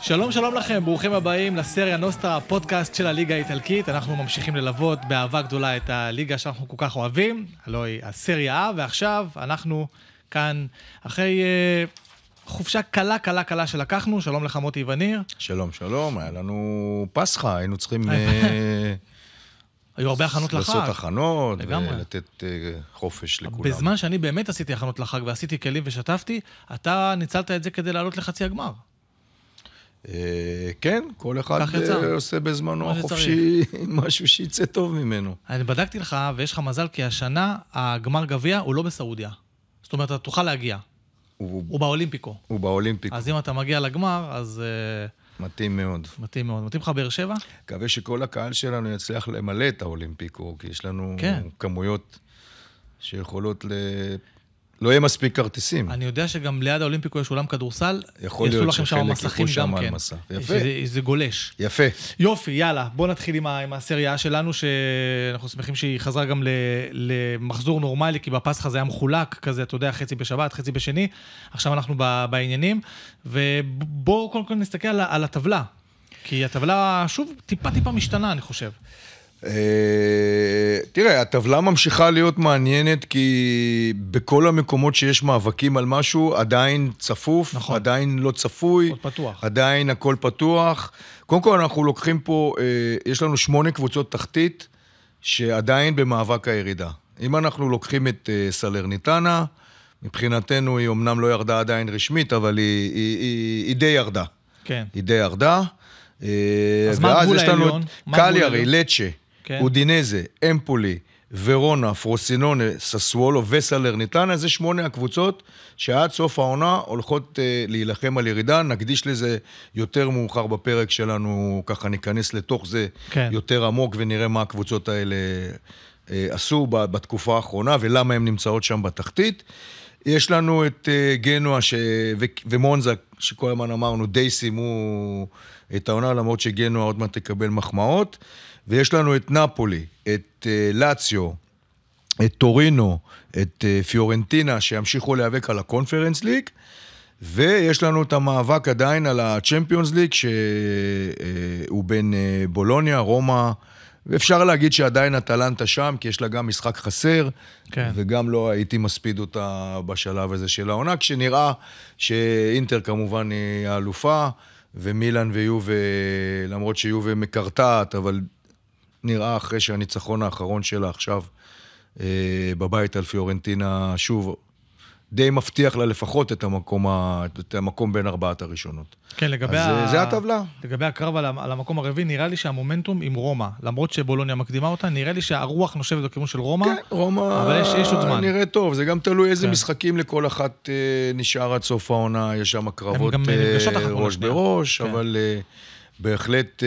שלום שלום לכם, ברוכים הבאים לסריה נוסטרה, הפודקאסט של הליגה האיטלקית. אנחנו ממשיכים ללוות באהבה גדולה את הליגה שאנחנו כל כך אוהבים, הלוא היא הסריה A, ועכשיו אנחנו כאן אחרי חופשה קלה שלקחנו. שלום לך מוטי וניר. שלום, שלום, היה לנו פסחה, היינו צריכים היו הרבה הכנות לחג. לעשות הכנות ולתת חופש לכולם. בזמן שאני באמת עשיתי הכנות לחג ועשיתי כלים ושתפתי, אתה ניצלת את זה כדי לעלות לחצי הגמר. כן, כל אחד עושה בזמנו החופשי משהו שיצא טוב ממנו. אני בדקתי לך ויש לך מזל כי השנה הגמר גביע הוא לא בסעודיה. זאת אומרת, אתה תוכל להגיע. הוא באולימפיקו. הוא באולימפיקו. אז אם אתה מגיע לגמר, אז מתאים מאוד. מתאים מאוד. מתאים לך באר שבע? מקווה שכל הקהל שלנו יצליח למלא את האולימפיקו, כי יש לנו כמויות שיכולות לא יהיה מספיק כרטיסים. אני יודע שגם ליד האולימפיקו יש אולם כדורסל. יכול להיות שחלק יקחו שם על מסע. יפה. זה גולש. יפה. יופי, יאללה. בוא נתחיל עם הסריה שלנו, שאנחנו שמחים שהיא חזרה גם למחזור נורמלי, כי בפסחה זה היה מחולק כזה, אתה יודע, חצי בשבת, חצי בשני. עכשיו אנחנו בעניינים. ובואו קודם כל נסתכל על הטבלה. כי הטבלה, שוב, טיפה משתנה, אני חושב. תראה, הטבלה ממשיכה להיות מעניינת, כי בכל המקומות שיש מאבקים על משהו, עדיין צפוף, נכון. עדיין לא צפוי, עדיין הכל פתוח. קודם כל אנחנו לוקחים פה, יש לנו 8 קבוצות תחתית, שעדיין במאבק הירידה. אם אנחנו לוקחים את סלרניטנה, מבחינתנו היא אמנם לא ירדה עדיין רשמית, אבל היא די ירדה. כן. היא די ירדה. אז מה גבול העליון? קליארי, לצ'ה, אודינזה, אמפולי, ורונה, פרוסינונה, ססוולו וסלרניטנה, זה 8 הקבוצות שעד סוף העונה הולכות להילחם על ירידה. נקדיש לזה יותר מאוחר בפרק שלנו, ככה ניכנס לתוך זה יותר עמוק ונראה מה הקבוצות האלה עשו בתקופה האחרונה ולמה הן נמצאות שם בתחתית. יש לנו את גנוע ומונזה, שכל הזמן אמרנו, די סיימו את העונה, למרות שגנוע עוד מעט תקבל מחמאות. ויש לנו את נפולי, את לאציו, את טורינו, את פיורנטינה, שימשיכו להיאבק על הקונפרנס ליג, ויש לנו את המאבק עדיין על הצ'מפיונס ליג, שהוא בין בולוניה, רומא, ואפשר להגיד שעדיין אטלנטה שם, כי יש לה גם משחק חסר, כן. וגם לא הייתי מספיד אותה בשלב הזה של העונה, כשנראה שאינטר כמובן היא האלופה, ומילאן ויובה, למרות שיובה מקרטעת, אבל נראה אחרי שהניצחון האחרון שלה עכשיו בבית על פיורנטינה, שוב, די מבטיח לה לפחות את המקום בין 4 הראשונות. כן, זה הטבלה. לגבי הקרב על המקום הרביעי, נראה לי שהמומנטום עם רומא, למרות שבולוניה מקדימה אותה, נראה לי שהרוח נושבת בכיוון של רומא. כן, רומא אבל יש עוד זמן. נראה טוב, זה גם תלוי איזה משחקים לכל אחת נשאר עד סוף העונה, יש שם קרבות ראש בראש, אבל בהחלט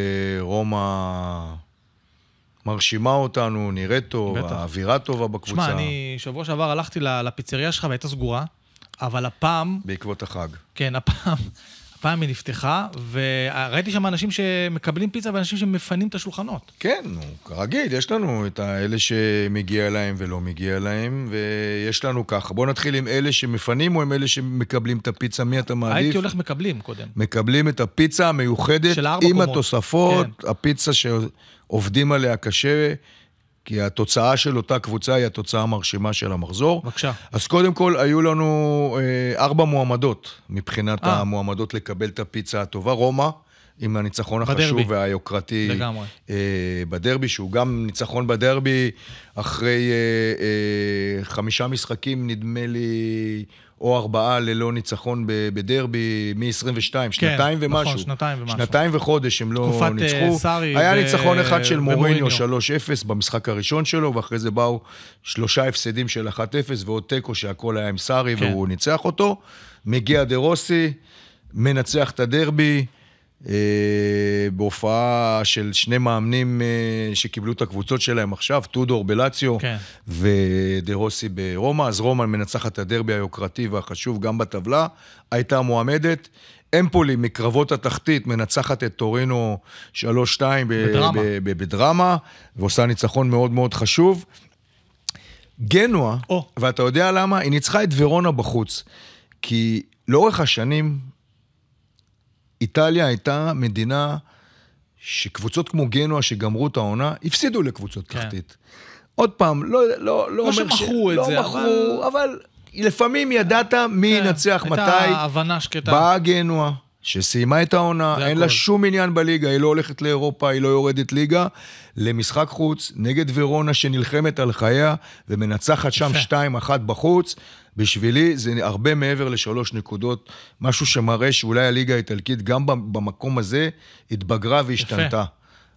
רומא מרשימה אותנו, נראה טוב, האווירה טובה בקבוצה. שמע, אני שבוע שעבר הלכתי לפיצריה שלך והייתה סגורה, אבל הפעם... בעקבות החג. כן, הפעם היא נפתחה, וראיתי שם אנשים שמקבלים פיצה ואנשים שמפנים את השולחנות. כן, כרגיל, יש לנו את האלה שמגיע להם ולא מגיע להם, ויש לנו ככה. בואו נתחיל עם אלה שמפנים או עם אלה שמקבלים את הפיצה, מי אתה מעדיף? הייתי הולך מקבלים קודם. מקבלים את הפיצה המיוחדת עם התוספות, כן. הפיצה שעובדים עליה קשה, כי התוצאה של אותה קבוצה היא התוצאה המרשימה של המחזור. בבקשה. אז קודם כל, היו לנו 4 מועמדות, מבחינת המועמדות לקבל את הפיצה הטובה. רומא, עם הניצחון החשוב והיוקרתי בדרבי, שהוא גם ניצחון בדרבי, אחרי 5 משחקים, נדמה לי, או 4 ללא ניצחון בדרבי, מ-22, שנתיים ומשהו. נכון, שנתיים ומשהו. שנתיים וחודש הם לא ניצחו. היה ניצחון אחד של מוריניו, 3-0 במשחק הראשון שלו, ואחרי זה באו 3 הפסדים של 1-0, ועוד טקו שהכל היה עם סארי, והוא ניצח אותו. מגיע דרוסי, מנצח את הדרבי, בהופעה של 2 מאמנים שקיבלו את הקבוצות שלהם עכשיו, טודור בלאציו ודרוסי ברומא. אז רומא מנצחת את הדרבי היוקרתי והחשוב גם בטבלה, הייתה מועמדת. אמפולי מקרבות התחתית מנצחת את טורינו 3-2 בדרמה, ועושה ניצחון מאוד מאוד חשוב. גנוע, ואתה יודע למה? היא ניצחה את ורונה בחוץ, כי לאורך השנים איטליה הייתה מדינה שקבוצות כמו גנוע שגמרו את העונה, הפסידו לקבוצות תחתית. עוד פעם, לא אומר שמכרו את זה, אבל לפעמים ידעת מי ינצח מתי. הייתה הבנה שקטה. באה גנוע, שסיימה את העונה, אין לה שום עניין בליגה, היא לא הולכת לאירופה, היא לא יורדת ליגה, למשחק חוץ, נגד ורונה שנלחמת על חייה, ומנצחת שם 2-1 בחוץ. בשבילי זה הרבה מעבר ל3 נקודות, משהו שמראה שאולי הליגה האיטלקית גם במקום הזה התבגרה והשתנתה.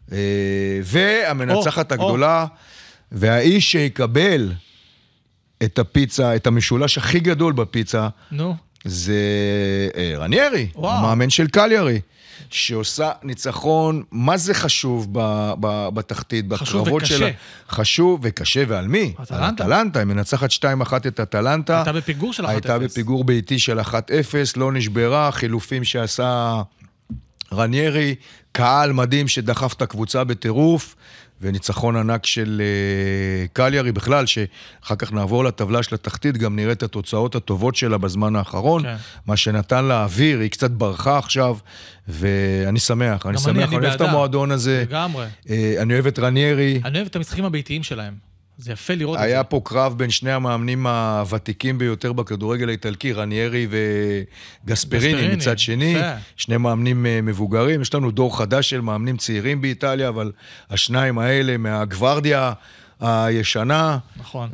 והמנצחת הגדולה, והאיש שיקבל את הפיצה, את המשולש הכי גדול בפיצה, זה רניירי, המאמן של קליארי, שעושה ניצחון, מה זה חשוב בתחתית, בקרבות שלה? חשוב וקשה, ועל מי? אטלנטה, היא מנצחת 2-1 את אטלנטה. הייתה בפיגור של 1-0. הייתה בפיגור ביתי של 1-0, לא נשברה, חילופים שעשה רניירי, קהל מדהים שדחף את הקבוצה בטירוף, וניצחון ענק של קליארי בכלל, שאחר כך נעבור לטבלה של התחתית, גם נראה את התוצאות הטובות שלה בזמן האחרון, מה שנתן לה אוויר, היא קצת ברחה עכשיו, ואני שמח, אני אוהב את המועדון הזה, אני אוהב את רניירי. אני אוהב את המשחקים הביתיים שלהם. זה יפה לראות את זה. היה פה קרב בין שני המאמנים הוותיקים ביותר בכדורגל האיטלקי, רניירי וגספריני מצד שני, שני מאמנים מבוגרים, יש לנו דור חדש של מאמנים צעירים באיטליה, אבל השניים האלה מהגוורדיה הישנה, נכון.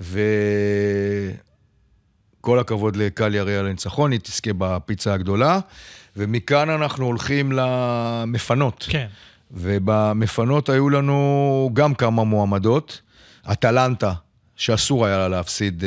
וכל הכבוד לקליארי על הניצחון, היא תזכה בפיצה הגדולה, ומכאן אנחנו הולכים למפנות. כן. ובמפנות היו לנו גם כמה מועמדות, אטלנטה, שאסור היה לה להפסיד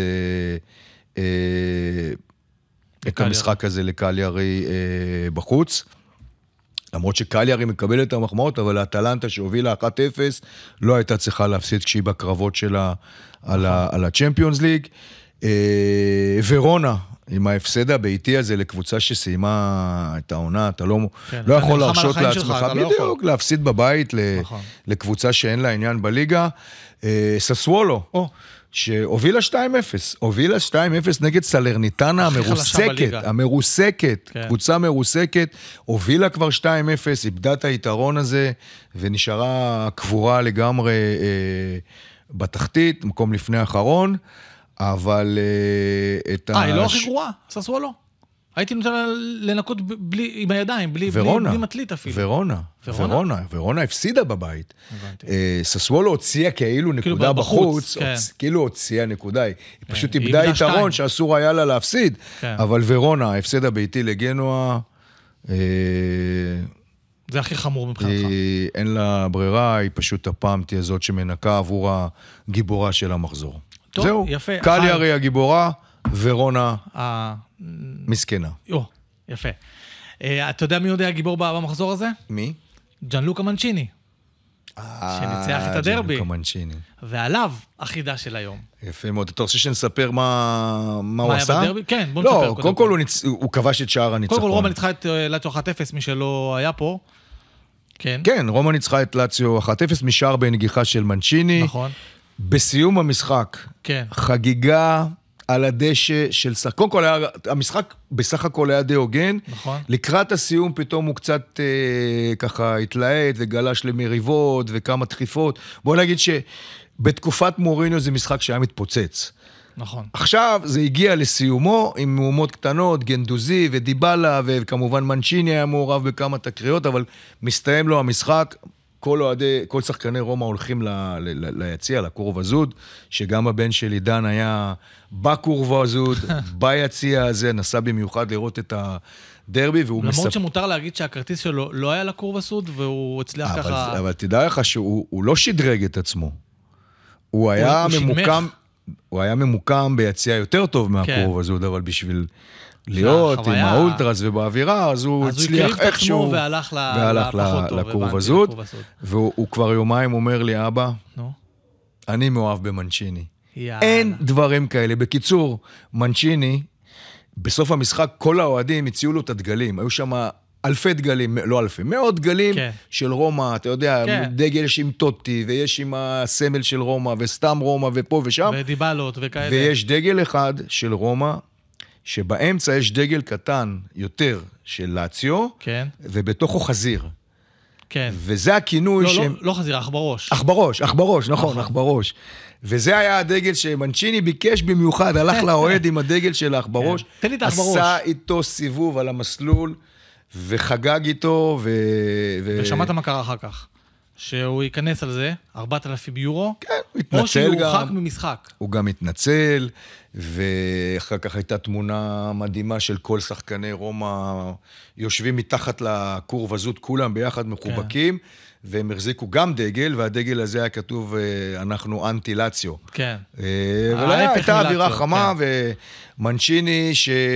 את המשחק הזה לקליארי בחוץ. למרות שקליארי מקבל את המחמאות, אבל אטלנטה שהובילה 1-0, לא הייתה צריכה להפסיד כשהיא בקרבות שלה על הצ'מפיונס ליג. ורונה, עם ההפסד הביתי הזה לקבוצה שסיימה את העונה, אתה לא יכול להרשות לעצמך, בדיוק, להפסיד בבית לקבוצה שאין לה עניין בליגה. ססוולו, שהובילה 2-0, הובילה 2-0 נגד סלרניטנה המרוסקת, קבוצה מרוסקת, הובילה כבר 2-0, איבדה את היתרון הזה, ונשארה קבורה לגמרי בתחתית, מקום לפני האחרון, אבל היא לא הכי גרועה, ססוולו. הייתי נותן לנקות עם הידיים, בלי מטלית אפילו. ורונה הפסידה בבית. ססוולו הוציאה כאילו נקודה בחוץ, כאילו הוציאה נקודה, היא פשוט איבדה יתרון שאסור היה לה להפסיד, אבל ורונה, הפסדה ביתי לגנוע, זה הכי חמור מבחינתך. אין לה ברירה, היא פשוט הפעם תהיה זאת שמנקה עבור הגיבורה של המחזור. זהו, קליארי הגיבורה, ורונה מסכנה. יפה. אתה יודע מי יודע הגיבור במחזור הזה? מי? ג'אנלוקה מנצ'יני. שניצח את הדרבי. ג'אנלוקה מנצ'יני. ועליו החידה של היום. יפה מאוד. אתה רוצה שנספר מה הוא עשה? כן, בוא נספר. לא, קודם כל הוא כבש את שער הניצחון. קודם כל רומא ניצחה את לאציו 1-0, מי שלא היה פה. כן, רומא ניצחה את לאציו 1-0 משער בנגיחה של מנצ'יני. נכון. בסיום המשחק, חגיגה על הדשא של קודם כל המשחק בסך הכל היה די הוגן, נכון. לקראת הסיום פתאום הוא קצת ככה התלהט וגלש למריבות וכמה דחיפות, בוא נגיד שבתקופת מוריניו זה משחק שהיה מתפוצץ. נכון. עכשיו זה הגיע לסיומו עם מהומות קטנות, גנדוזי ודיבלה וכמובן מנצ'יני היה מעורב בכמה תקריות, אבל מסתיים לו המשחק, כל שחקני רומא הולכים ליציע, לקורב הזוד, שגם הבן של עידן היה בקורב הזוד, ביציע הזה, נסע במיוחד לראות את הדרבי, למרות שמותר להגיד שהכרטיס שלו לא היה לקורב הזוד, והוא הצליח ככה... אבל תדע לך שהוא לא שדרג את עצמו. הוא היה ממוקם ביציע יותר טוב מהקורב הזוד, אבל בשביל... להיות עם האולטרס ובאווירה, אז הוא הצליח איכשהו, והלך לקורב הזאת, והוא כבר יומיים אומר לי, אבא, אני מאוהב במנצ'יני. אין דברים כאלה. בקיצור, מנצ'יני, בסוף המשחק, כל האוהדים הציעו לו את הדגלים, היו שם אלפי דגלים, לא אלפי, מאות דגלים של רומא, אתה יודע, דגל יש עם טוטי, ויש עם הסמל של רומא, וסתם רומא, ופה ושם. ודיבלות וכאלה. ויש דגל אחד של רומא, שבאמצע יש דגל קטן יותר של לאציו, כן. ובתוכו חזיר. כן. וזה הכינוי לא חזיר, אכברוש. אכברוש, נכון, אכברוש. וזה היה הדגל שמנצ'יני ביקש במיוחד, הלך לאוהד עם הדגל של האכברוש. תן לי את האכברוש. עשה איתו סיבוב על המסלול, וחגג איתו, ושמעת מה קרה אחר כך? שהוא ייכנס על זה, 4,000 יורו, כן, הוא התנצל גם. או שהוא הורחק ממשחק. הוא גם התנצל, ואחר כך הייתה תמונה מדהימה של כל שחקני רומא, יושבים מתחת לקורב הזאת, כולם ביחד מחובקים, והם החזיקו גם דגל, והדגל הזה היה כתוב, אנחנו אנטי לאציו. כן. הייתה אווירה חמה, ומנצ'יני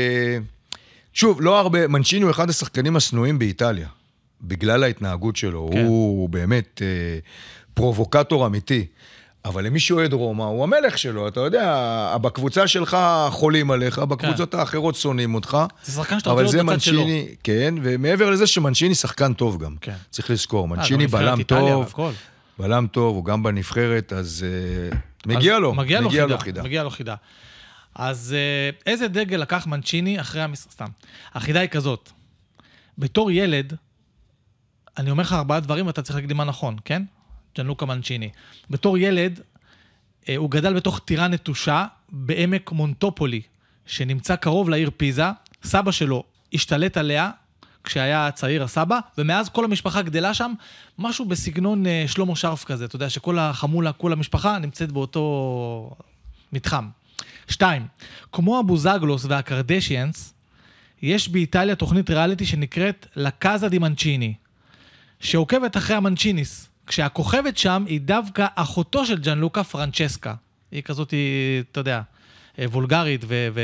שוב, לא הרבה, מנצ'יני הוא אחד השחקנים הסנועים באיטליה. בגלל ההתנהגות שלו, כן. הוא באמת פרובוקטור אמיתי, אבל למי שאוהד רומא, הוא המלך שלו, אתה יודע, בקבוצה שלך חולים עליך, בקבוצות האחרות שונאים אותך, זה שחקן שאתה רוצה להיות בצד שלו. כן, ומעבר לזה שמנצ'יני שחקן טוב גם, כן. צריך לזכור, מנצ'יני בלם טוב, בלם טוב, הוא גם בנבחרת, אז מגיע לו חידה. מגיע לו חידה. אז איזה דגל לקח מנצ'יני אחרי סתם. החידה היא כזאת, בתור ילד, אני אומר לך 4 דברים, ואתה צריך להגיד לי מה נכון, כן? ג'אנלוקה מנצ'יני. בתור ילד, הוא גדל בתוך טירה נטושה, בעמק מונטופולי, שנמצא קרוב לעיר פיזה. סבא שלו השתלט עליה, כשהיה צעיר הסבא, ומאז כל המשפחה גדלה שם, משהו בסגנון שלמה שרף כזה, אתה יודע, שכל החמולה, כל המשפחה נמצאת באותו מתחם. 2, כמו הבוזגלוס והקרדשיאנס, יש באיטליה תוכנית ריאליטי שנקראת לקאזה די מנצ'יני, שעוקבת אחרי המנצ'יניס, כשהכוכבת שם היא דווקא אחותו של ג'אנלוקה פרנצ'סקה. היא כזאת, אתה יודע, וולגרית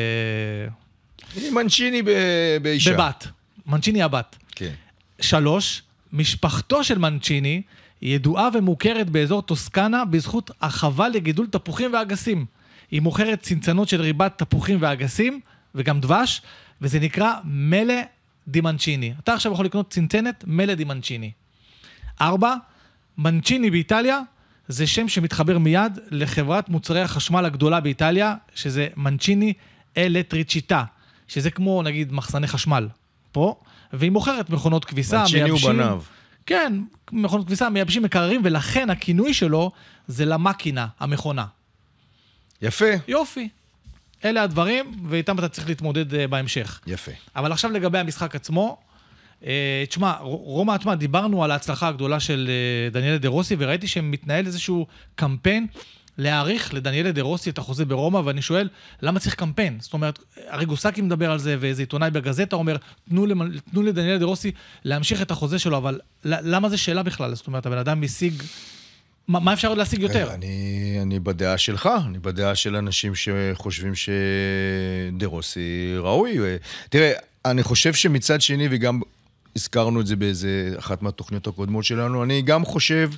היא מנצ'יני באישה. בבת. מנצ'יני הבת. כן. 3, משפחתו של מנצ'יני ידועה ומוכרת באזור טוסקנה בזכות החווה לגידול תפוחים ואגסים. היא מוכרת צנצנות של ריבת תפוחים ואגסים, וגם דבש, וזה נקרא מלה די מנצ'יני. אתה עכשיו יכול לקנות צנצנת מלה די מנצ'יני. 4, מנצ'יני באיטליה, זה שם שמתחבר מיד לחברת מוצרי החשמל הגדולה באיטליה, שזה מנצ'יני אלטריצ'יטה, שזה כמו נגיד מחסני חשמל פה, והיא מוכרת מכונות כביסה, מנצ'יני הוא בניו. כן, מכונות כביסה, מייבשים מקררים, ולכן הכינוי שלו זה למקינה, המכונה. יפה. יופי. אלה הדברים, ואיתם אתה צריך להתמודד בהמשך. יפה. אבל עכשיו לגבי המשחק עצמו, תשמע, רומא, דיברנו על ההצלחה הגדולה של דניאלה דה רוסי, וראיתי שמתנהל איזשהו קמפיין להעריך לדניאלה דה רוסי את החוזה ברומא, ואני שואל, למה צריך קמפיין? זאת אומרת, הרי גוסקי מדבר על זה, ואיזה עיתונאי בגזטה אומר, תנו לדניאלה דה רוסי להמשיך את החוזה שלו, אבל למה זה שאלה בכלל? זאת אומרת, הבן אדם משיג, מה אפשר עוד להשיג יותר? אני בדעה שלך, אני בדעה של אנשים שחושבים שדה רוסי ראוי. תראה, אני חושב שמצד שני, וגם הזכרנו את זה באיזה אחת מהתוכניות הקודמות שלנו, אני גם חושב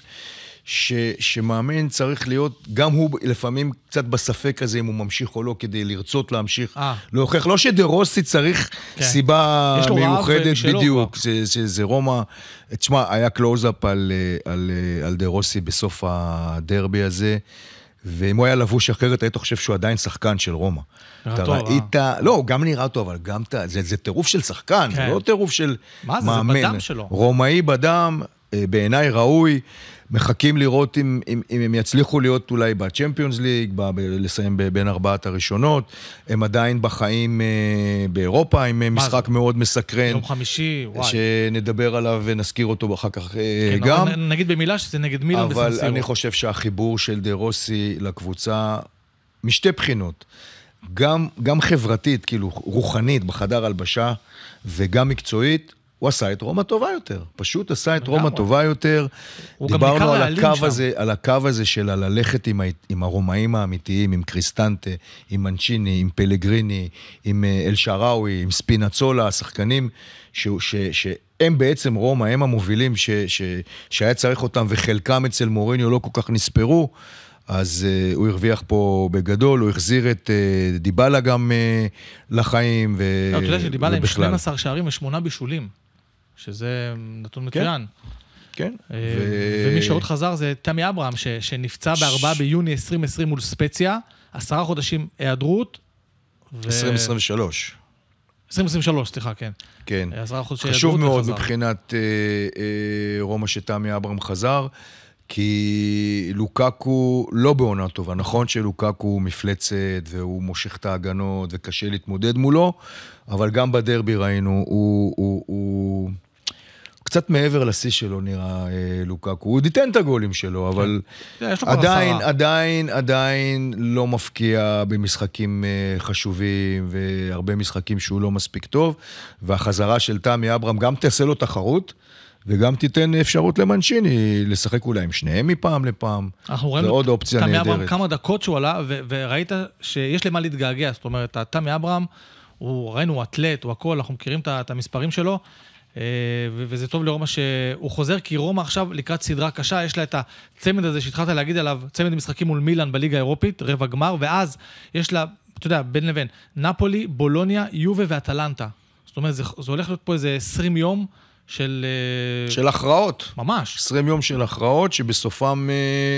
שמאמן צריך להיות, גם הוא לפעמים קצת בספק הזה אם הוא ממשיך או לא, כדי לרצות להמשיך להוכיח. לא שדה רוסי צריך סיבה מיוחדת בדיוק, זה רומא, תשמע, היה קלוז-אפ על דה רוסי בסוף הדרבי הזה, ואם הוא היה לבוש אחרת, היית חושב שהוא עדיין שחקן של רומא. אתה ראית, לא, הוא גם נראה טוב, אבל גם זה טירוף של שחקן, זה לא טירוף של מאמן. מה זה בדם שלו? רומאי בדם, בעיניי ראוי, מחכים לראות אם הם יצליחו להיות אולי בצ'מפיונס ליג, לסיים בין 4 הראשונות, הם עדיין בחיים באירופה, עם משחק מאוד מסקרן. יום חמישי, וואי. שנדבר עליו ונזכיר אותו אחר כך גם. נגיד במילה שזה נגד מילאן בסן סירו. אבל אני חושב שהחיבור של דה רוסי לקבוצה, משתי בחינות, גם חברתית, כאילו רוחנית בחדר הלבשה, וגם מקצועית, הוא עשה את רומא טובה יותר, פשוט עשה את רומא טובה יותר. דיברנו על הקו הזה של ללכת עם הרומאים האמיתיים, עם קריסטנטה, עם מנצ'יני, עם פלגריני, עם אל שראוי, עם ספינצולה, השחקנים שהם בעצם רומא, הם המובילים שהיה צריך אותם, וחלקם אצל מוריניו לא כל כך נספרו, אז הוא הרוויח פה בגדול, הוא החזיר את דיבלה גם לחיים. אתה יודע שדיבלה עם 12 שערים ו8 בישולים, שזה נתון מצוין. כן. ומי שעוד חזר זה תמי אברהם, שנפצע ב4 ביוני 2020 מול ספציה, 10 חודשים היעדרות, 2023. 2023, סליחה, כן. כן. חשוב מאוד מבחינת רומא שתמי אברהם חזר, כי לוקאקו לא בעונה טובה. נכון שלוקאקו הוא מפלצת, והוא מושך את ההגנות, וקשה להתמודד מולו, אבל גם בדרבי ראינו, הוא קצת מעבר לשיא שלו נראה לוקאקו. הוא דיתן את הגולים שלו, אבל עדיין לא מפקיע במשחקים חשובים, והרבה משחקים שהוא לא מספיק טוב, והחזרה של תמי אברהם גם תעשה לו תחרות, וגם תיתן אפשרות למנשיני לשחק אולי עם שניהם מפעם לפעם. אנחנו ראינו תמי אברהם כמה דקות שהוא עלה, וראית שיש למה להתגעגע. זאת אומרת, תמי אברהם, ראינו, הוא אתלט, הוא הכל, אנחנו מכירים את המספרים שלו, וזה טוב לרומא שהוא חוזר, כי רומא עכשיו לקראת סדרה קשה, יש לה את הצמד הזה שהתחלת להגיד עליו, צמד משחקים מול מילאן בליגה האירופית, רבע גמר, ואז יש לה, אתה יודע, בין לבין, נפולי, בולוניה, יובה ואטלנטה. זאת אומרת, זה הולך להיות פה איזה 20 יום של הכרעות. ממש. 20 יום של הכרעות, שבסופם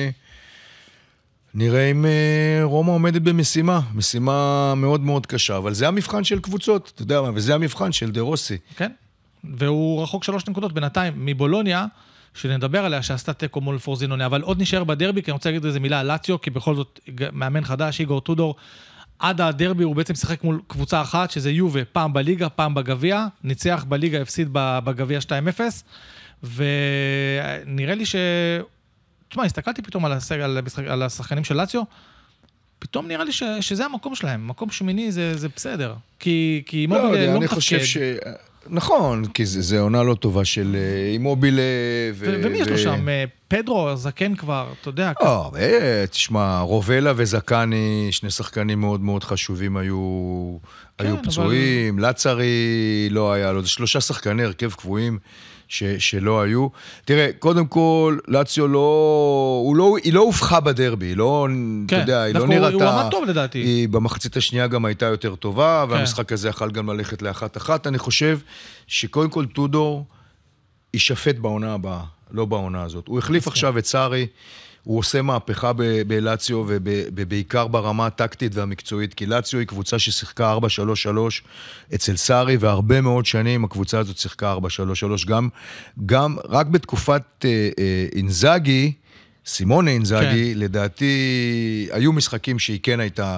נראה אם רומא עומדת משימה מאוד מאוד קשה, אבל זה המבחן של קבוצות, אתה יודע מה, וזה המבחן של דה רוסי. כן. והוא רחוק 3 נקודות בינתיים מבולוניה, שנדבר עליה שעשתה תיקו מול פורזינונה, אבל עוד נשאר בדרבי, כי אני רוצה להגיד איזה מילה על לאציו, כי בכל זאת מאמן חדש, איגור טודור, עד הדרבי הוא בעצם שיחק מול קבוצה אחת, שזה יובה, פעם בליגה, פעם בגביע, ניצח בליגה, הפסיד בגביע 2-0, ונראה לי תשמע, הסתכלתי פתאום על השחקנים של לאציו, פתאום נראה לי שזה המקום שלהם, מקום שמיני זה בסדר, כי אימובילה לא מתפקד. נכון, כי זה עונה לא טובה של אימובילה. ומי יש לו שם? פדרו, זקן כבר, אתה יודע. תשמע, רובלה וזקני, שני שחקנים מאוד מאוד חשובים היו פצועים, לצרי לא היה לו, זה 3 שחקני הרכב קבועים שלא היו. תראה, קודם כל, לאציו היא לא הופכה בדרבי, לא, אתה יודע, היא לא נראתה. הוא עמד טוב לדעתי. היא במחצית השנייה גם הייתה יותר טובה, והמשחק הזה יכול גם ללכת ל1-1. אני חושב שקודם כל טודור יישפט בעונה הבאה, לא בעונה הזאת. הוא החליף עכשיו את סארי, הוא עושה מהפכה בלאציו, ובעיקר ברמה הטקטית והמקצועית, כי לאציו היא קבוצה ששיחקה 4-3-3 אצל סארי, והרבה מאוד שנים הקבוצה הזאת שיחקה 4-3-3, גם רק בתקופת אינזאגי, סימונה אינזאגי, לדעתי היו משחקים שהיא כן הייתה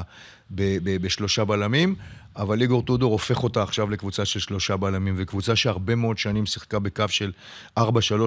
ב3 בלמים, אבל איגור טודור הופך אותה עכשיו לקבוצה של 3 בלמים, וקבוצה שהרבה מאוד שנים שיחקה בקו של 4-3-3,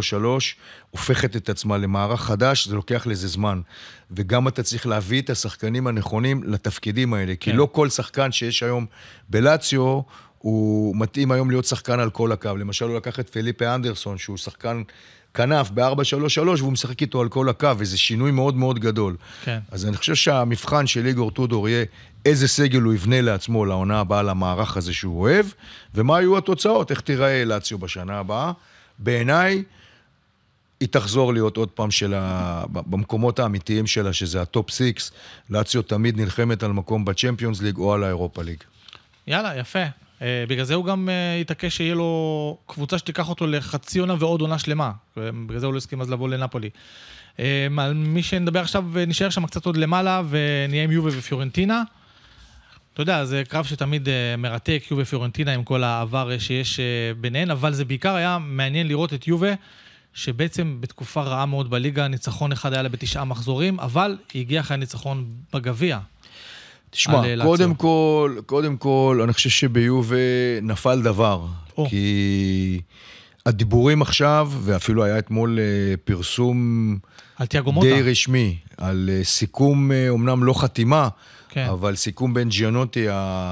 הופכת את עצמה למערך חדש, זה לוקח לזה זמן. וגם אתה צריך להביא את השחקנים הנכונים לתפקידים האלה, כי לא כל שחקן שיש היום בלאציו, הוא מתאים היום להיות שחקן על כל הקו. למשל, הוא לקח את פליפה אנדרסון, שהוא שחקן כנף ב-4-3-3, והוא משחק איתו על כל הקו, וזה שינוי מאוד מאוד גדול. כן. אז אני חושב שהמבחן של איגור טודור יהיה איזה סגל הוא יבנה לעצמו לעונה הבאה, למערך הזה שהוא אוהב, ומה היו התוצאות, איך תיראה לאציו בשנה הבאה. בעיניי, היא תחזור להיות עוד פעם במקומות האמיתיים שלה, שזה הטופ 6, לאציו תמיד נלחמת על מקום בצ'מפיונס ליג או על האירופה ליג. יאללה, יפה. בגלל זה הוא גם יתעקש שיהיה לו קבוצה שתיקח אותו לחצי עונה ועוד עונה שלמה. בגלל זה הוא לא הסכים אז לבוא לנפולי. על מי שנדבר עכשיו נשאר שם קצת עוד למעלה ונהיה עם יובה ופיורנטינה. אתה יודע, זה קרב שתמיד מרתק, יובה ופיורנטינה עם כל העבר שיש ביניהן, אבל זה בעיקר היה מעניין לראות את יובה, שבעצם בתקופה רעה מאוד בליגה, ניצחון אחד היה לה ב9 מחזורים, אבל היא הגיעה אחרי ניצחון בגביע. תשמע, קודם כל, אני חושב שביובה נפל דבר, כי הדיבורים עכשיו, ואפילו היה אתמול פרסום די רשמי, על סיכום, אמנם לא חתימה, אבל סיכום בין ג'יאנוטי,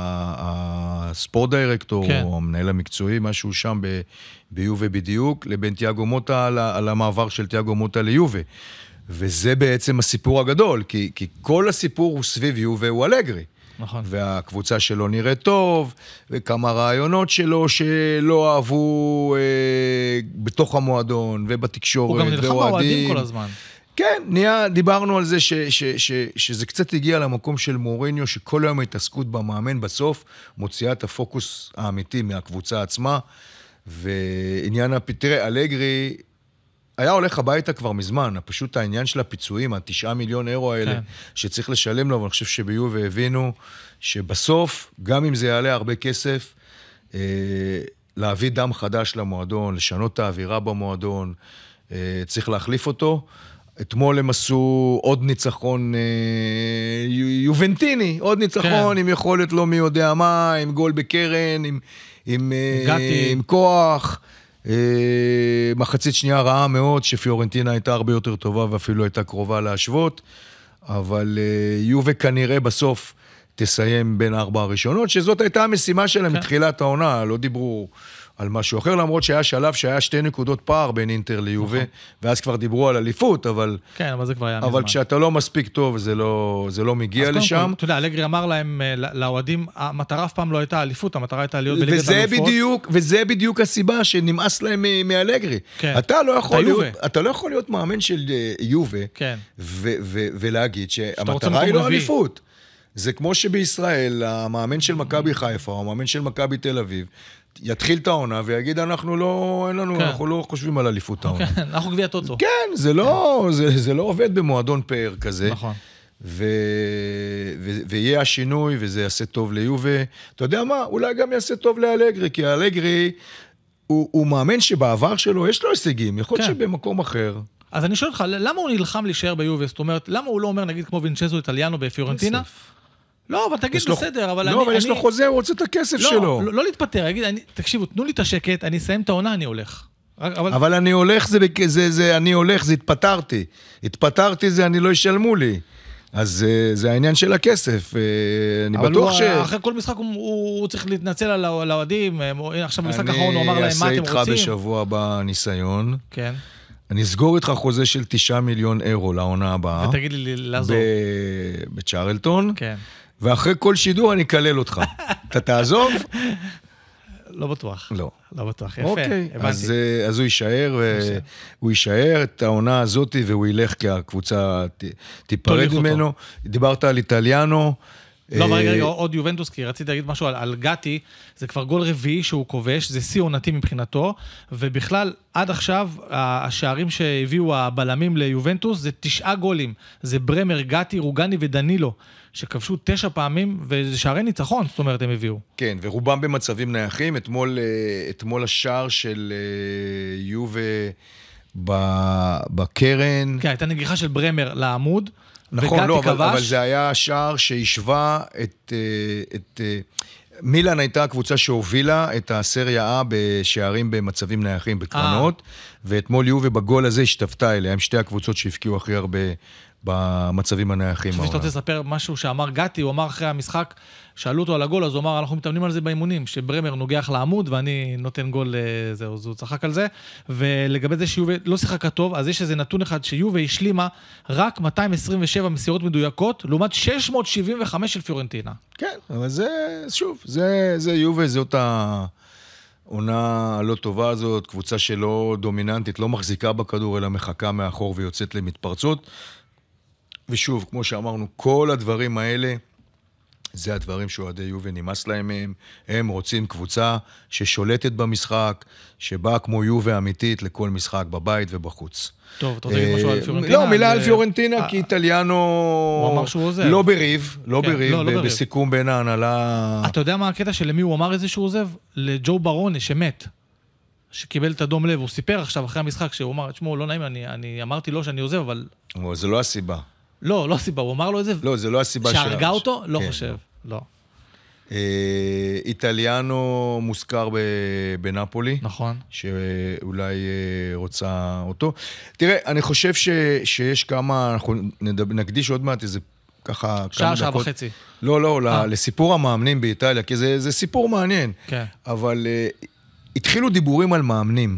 הספורט דירקטור, או המנהל המקצועי, משהו שם ביובה בדיוק, לבין תיאגו מוטה, על המעבר של תיאגו מוטה ליובה. וזה בעצם הסיפור הגדול, כי כל הסיפור הוא סביב יובה הוא אלגרי. נכון. והקבוצה שלו נראית טוב, וכמה רעיונות שלו שלא אהבו בתוך המועדון ובתקשורת. הוא גם נלחם באוהדים כל הזמן. כן, דיברנו על זה שזה קצת הגיע למקום של מוריניו, שכל היום ההתעסקות במאמן בסוף מוציאה את הפוקוס האמיתי מהקבוצה עצמה, ועניין תראה, אלגרי היה הולך הביתה כבר מזמן, פשוט העניין של הפיצויים, ה9 מיליון אירו האלה, שצריך לשלם לו, ואני חושב שביובה הבינו שבסוף, גם אם זה יעלה הרבה כסף, להביא דם חדש למועדון, לשנות את האווירה במועדון, צריך להחליף אותו. אתמול הם עשו עוד ניצחון יובנטיני, עוד ניצחון עם יכולת לא מי יודע מה, עם גול בקרן, עם כוח. מחצית שנייה רעה מאוד, שפיורנטינה הייתה הרבה יותר טובה ואפילו הייתה קרובה להשוות, אבל יובה כנראה בסוף תסיים בין 4 הראשונות, שזאת הייתה המשימה שלהם מתחילת העונה, לא דיברו על משהו אחר, למרות שהיה שלב שהיה 2 נקודות פער בין אינטר ליובה, ואז כבר דיברו על אליפות, אבל... כן, אבל זה כבר היה מזמן. אבל כשאתה לא מספיק טוב, זה לא מגיע לשם. אתה יודע, אלגרי אמר להם, לאוהדים, המטרה אף פעם לא הייתה אליפות, המטרה הייתה להיות בליגת האלופות. וזה בדיוק הסיבה שנמאס להם מאלגרי. אתה לא יכול להיות מאמן של יובה, ולהגיד שהמטרה היא לא אליפות. זה כמו שבישראל, המאמן של מכבי חיפה, או המאמן של מכבי תל אביב, יתחיל את העונה ויגיד, אנחנו לא חושבים על אליפות העונה. אנחנו גביע טוטו. כן, זה לא עובד במועדון פאר כזה. נכון. ויהיה השינוי, וזה יעשה טוב ליובה. אתה יודע מה? אולי גם יעשה טוב לאלגרי, כי האלגרי הוא מאמן שבעבר שלו יש לו הישגים, יכול להיות שבמקום אחר. אז אני שואל אותך, למה הוא נלחם להישאר ביובה? זאת אומרת, למה הוא לא אומר, נגיד, כמו וינצ'זו איטליאנו בפיורנטינה? לא, אבל תגיד בסדר, אבל לא, אבל יש לו חוזה, הוא רוצה את הכסף שלו. לא להתפטר, תקשיבו, תנו לי את השקט, אני אסיים את העונה, אני הולך. אבל אני הולך, זה התפטרתי. התפטרתי זה, אני לא ישלמו לי. אז זה העניין של הכסף. אני בטוח אבל אחרי כל משחק הוא צריך להתנצל על האוהדים. עכשיו במשחק האחרון הוא אמר להם מה אתם רוצים. אני אעשה איתך בשבוע הבא ניסיון. כן. אני אסגור איתך חוזה של 9 מיליון אירו לעונה הבאה. ותגיד לי לעזור. בצ'ארלטון. כן. ואחרי כל שידור אני אקלל אותך. אתה תעזוב? לא בטוח. לא. לא בטוח, יפה. אוקיי, אז הוא יישאר, הוא יישאר את העונה הזאת, והוא ילך כי הקבוצה תיפרד ממנו. דיברת על איטליאנו. לא, אבל רגע, עוד יובנטוס, כי רציתי להגיד משהו על גאטי, זה כבר גול רביעי שהוא כובש, זה שיא עונתי מבחינתו, ובכלל, עד עכשיו, השערים שהביאו הבלמים ליובנטוס, זה 9 גולים. זה ברמר, גאטי, רוגני ודנילו, שכבשו 9 פעמים, וזה שערי ניצחון, זאת אומרת, הם הביאו. כן, ורובם במצבים נייחים. אתמול השער של יובה בקרן. כן, הייתה נגיחה של ברמר לעמוד, נכון, לא, אבל זה היה שער שהשווה מילאן הייתה הקבוצה שהובילה את הסריה A בשערים במצבים נייחים, בקרנות, ואתמול יובה בגול הזה השתפתה אליה, הם שתי הקבוצות שהפקיעו הכי הרבה במצבים הנייחים. אני רוצה לספר משהו שאמר גאטי, הוא אמר אחרי המשחק, שאלו אותו על הגול, אז הוא אמר, אנחנו מתאמנים על זה באימונים, שברמר נוגח לעמוד, ואני נותן גול לזהו, אז הוא צחק על זה, ולגבי זה שיובה לא שיחקה טוב, אז יש איזה נתון אחד שיובה השלימה רק 227 מסירות מדויקות, לעומת 675 של פיורנטינה. כן, אבל זה, שוב, זה יובה, זאת העונה הלא טובה הזאת, קבוצה שלא דומיננטית, לא מחזיקה בכדור, אלא מחכה מאחור ויוצאת למתפרצות, ושוב, כמו שאמרנו, כל הדברים האלה, זה הדברים שאוהדי יובה נמאס להם מהם, הם רוצים קבוצה ששולטת במשחק, שבאה כמו יובה אמיתית לכל משחק, בבית ובחוץ. טוב, אתה רוצה להגיד משהו על פיורנטינה? לא, מילה על פיורנטינה, כי איטליאנו הוא אמר שהוא עוזב. לא בריב, בסיכום בין ההנהלה. אתה יודע מה הקטע שלמי הוא אמר איזה שהוא עוזב? לג'ו ברוני, שמת, שקיבל את אדום לב, הוא סיפר עכשיו אחרי המשחק, שהוא אמר, תשמעו, לא נעים, אני אמרתי לו שאני עוזב, אבל... זה לא הסיבה. לא הסיבה, הוא אמר לו את זה. לא, זה לא הסיבה שהרגה אותו? לא חושב, לא. איטליאנו מוזכר בנפולי. נכון. שאולי רוצה אותו. תראה, אני חושב שיש כמה, אנחנו נקדיש עוד מעט איזה ככה... שעה וחצי. לא, לסיפור המאמנים באיטליה, כי זה סיפור מעניין. כן. אבל התחילו דיבורים על מאמנים,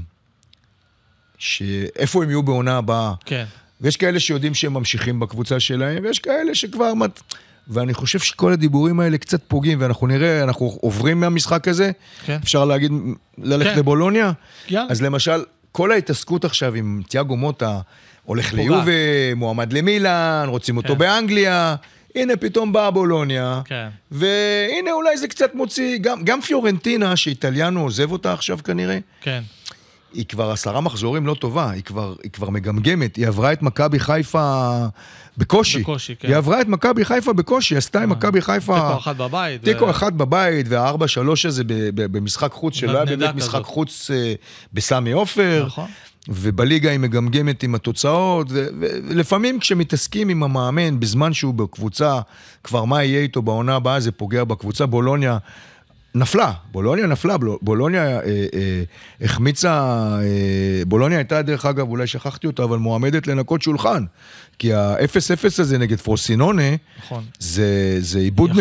איפה הם יהיו בעונה הבאה. כן. ויש כאלה שיודעים שהם ממשיכים בקבוצה שלהם, ויש כאלה שכבר... ואני חושב שכל הדיבורים האלה קצת פוגעים, ואנחנו נראה, אנחנו עוברים מהמשחק הזה, כן. אפשר להגיד, ללכת כן. לבולוניה, כן. אז למשל, כל ההתעסקות עכשיו עם תיאגו מוטה, הולך ליובה, מועמד למילאן, רוצים אותו באנגליה, הנה פתאום באה בולוניה, כן. והנה אולי זה קצת מוציא, גם פיורנטינה, שאיטליאנו עוזב אותה עכשיו כנראה, כן. היא כבר 10 מחזורים לא טובה, היא כבר מגמגמת, היא עברה את מכבי חיפה בקושי. כן. היא עברה את מכבי חיפה בקושי, עשתה עם מכבי חיפה... תיקו אחד בבית. תיקו אחד בבית, וה-4-3 הזה במשחק חוץ, שלא היה באמת משחק חוץ בסמי עופר. נכון. ובליגה היא מגמגמת עם התוצאות, ולפעמים כשמתעסקים עם המאמן, בזמן שהוא בקבוצה, כבר מה יהיה איתו בעונה הבאה, זה פוגע בקבוצה. בולוניה נפלה, בולוניה החמיצה, בולוניה הייתה דרך אגב, אולי שכחתי אותה, אבל מועמדת לנקות שולחן, כי ה-0-0 הזה נגד פרוסינונה, נכון. זה איבוד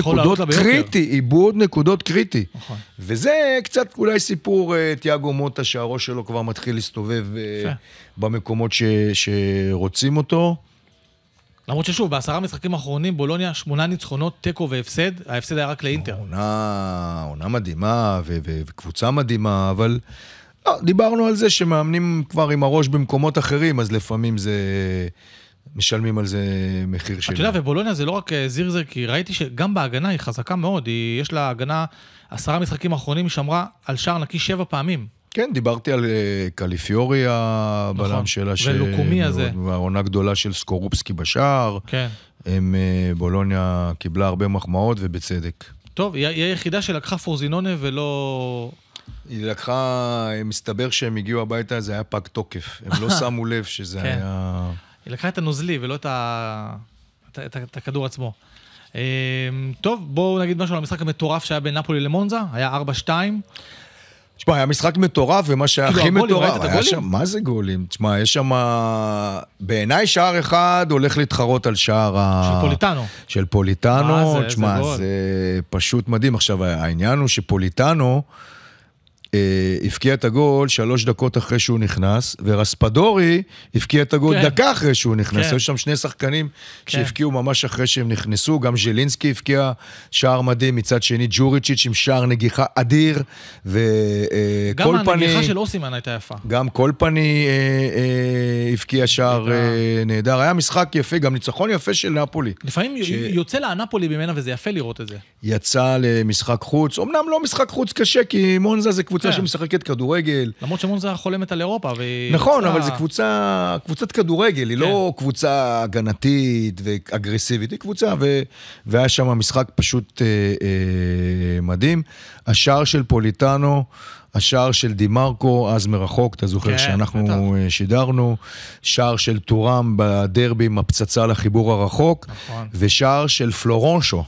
נקודות קריטי, נכון. וזה קצת אולי סיפור תיאגו מוטה, שהראש שלו כבר מתחיל להסתובב במקומות שרוצים אותו. למרות ששוב, ב10 משחקים האחרונים, בולוניה 8 ניצחונות, תיקו והפסד, ההפסד היה רק לאינטר. עונה מדהימה, וקבוצה מדהימה, אבל לא, דיברנו על זה שמאמנים כבר עם הראש במקומות אחרים, אז לפעמים זה... משלמים על זה מחיר שלי. אתה יודע, ובולוניה זה לא רק זירזר, כי ראיתי שגם בהגנה היא חזקה מאוד, יש לה הגנה, 10 משחקים האחרונים היא שמרה על שער נקי 7 פעמים. כן, דיברתי על קליפיורי, הבלם שלה, ולוקומי הזה. העונה גדולה של סקורופסקי בשער. כן. בולוניה קיבלה הרבה מחמאות ובצדק. טוב, היא היחידה שלקחה פרוזינונה ולא... היא לקחה, מסתבר שהם הגיעו הביתה, זה היה פג תוקף. הם לא שמו לב שזה היה... היא לקחה את הנוזלי ולא את הכדור עצמו. טוב, בואו נגיד משהו על המשחק המטורף שהיה בין נפולי למונזה, היה 4-2. תשמע, היה משחק מטורף, ומה שהיה הכי מטורף... ראית את הגולים? מה זה גולים? תשמע, יש שם... בעיניי שער אחד הולך להתחרות על שער של פוליטנו. של פוליטנו, תשמע, זה פשוט מדהים. עכשיו, העניין הוא שפוליטנו הפקיע את הגול 3 דקות אחרי שהוא נכנס, ורספדורי הפקיע את הגול דקה אחרי שהוא נכנס. יש שם 2 שחקנים שהפקיעו ממש אחרי שהם נכנסו, גם ז'לינסקי הפקיע שער מדהים, מצד שני ג'וריצ'יץ' עם שער נגיחה אדיר, גם הנגיחה של אוסימן הייתה יפה. גם קולפני הפקיע שער נהדר. היה משחק יפה, גם ניצחון יפה של נפולי. לפעמים יוצא לנפולי ממנה, וזה יפה לראות את זה. יצא למשחק חוץ, אמנם לא משחק חוץ קשה, כי מונזה זה קבוצה שמשחקת כדורגל. למרות שמונזה חולמת על אירופה. נכון, אבל זו קבוצת כדורגל, היא לא קבוצה הגנתית ואגרסיבית, היא קבוצה, והיה שם משחק פשוט מדהים. השער של פוליטנו, השער של דימרקו, אז מרחוק, אתה זוכר שאנחנו שידרנו, שער של טורם בדרבי עם הפצצה לחיבור הרחוק, ושער של פלורנשו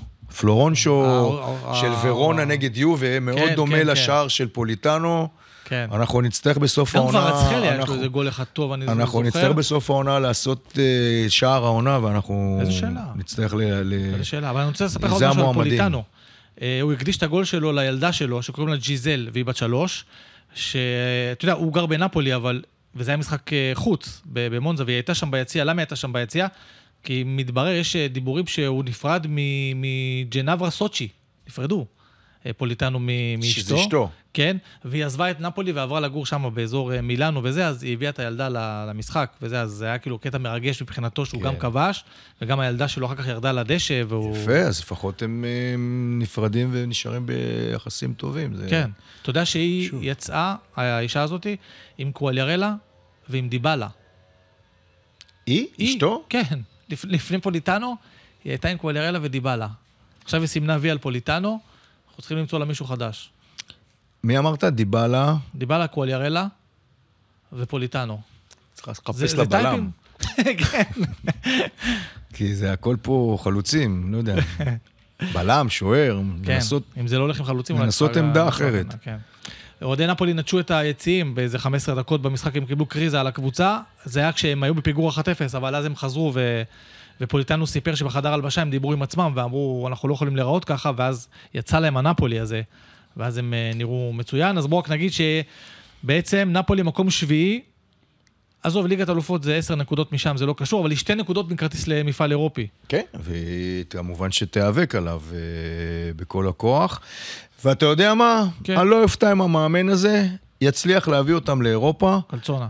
של ורונה נגד יובה, מאוד דומה לשער של פוליטנו. אנחנו נצטרך בסוף העונה... גם כבר הצחלי, יש לו איזה גול אחד טוב, אני זוכר. אנחנו נצטרך בסוף העונה לעשות שער העונה, ואנחנו נצטרך איזה שאלה, אבל אני רוצה לספר לך עוד משהו על פוליטנו. הוא הקדיש את הגול שלו לילדה שלו, שקוראים לה ג'יזל, והיא בת 3, שאתה יודע, הוא גר בנפולי, וזה היה משחק חוץ במונזה, והיא הייתה שם ביציאה. למה היא הייתה שם ביציאה? כי מתברר, יש דיבורים שהוא נפרד מג'נברה סוצ'י, נפרדו, פוליטנו מאשתו. שזה אשתו. כן, והיא עזבה את נפולי ועברה לגור שם באזור מילאנו וזה, אז היא הביאה את הילדה למשחק, וזה, אז זה היה כאילו קטע מרגש מבחינתו שהוא גם כבש, וגם הילדה שלו אחר כך ירדה לדשא, והוא... יפה, אז לפחות הם נפרדים ונשארים ביחסים טובים. כן, אתה יודע שהיא יצאה, האישה הזאת, עם קואליארלה ועם דיבלה. היא? אשתו? כן. לפני פוליטנו, היא הייתה עם קואליארלה ודיבלה. עכשיו היא סימנה וי על פוליטנו, אנחנו צריכים למצוא לה מישהו חדש. מי אמרת? דיבלה? דיבלה, קואליארלה ופוליטנו. צריך לחפש לבלם. כן. כי זה הכל פה חלוצים, לא יודע. בלם, שוער, כן, אם זה לא הולך עם חלוצים... לנסות עמדה אחרת. כן. אוהדי נפולי נטשו את היציעים באיזה 15 דקות במשחק, הם קיבלו קריזה על הקבוצה, זה היה כשהם היו בפיגור 1-0, אבל אז הם חזרו ופוליטנו סיפר שבחדר הלבשה הם דיברו עם עצמם ואמרו, אנחנו לא יכולים להיראות ככה, ואז יצא להם הנפולי הזה, ואז הם נראו מצוין. אז בואו רק נגיד שבעצם נפולי מקום שביעי, עזוב, ליגת אלופות זה 10 נקודות משם, זה לא קשור, אבל היא 2 נקודות מכרטיס למפעל אירופי. כן, וכמובן שתיאבק עליו בכל הכוח. ואתה יודע מה? כן. אני לא אופתע עם המאמן הזה, יצליח להביא אותם לאירופה. קלצונה.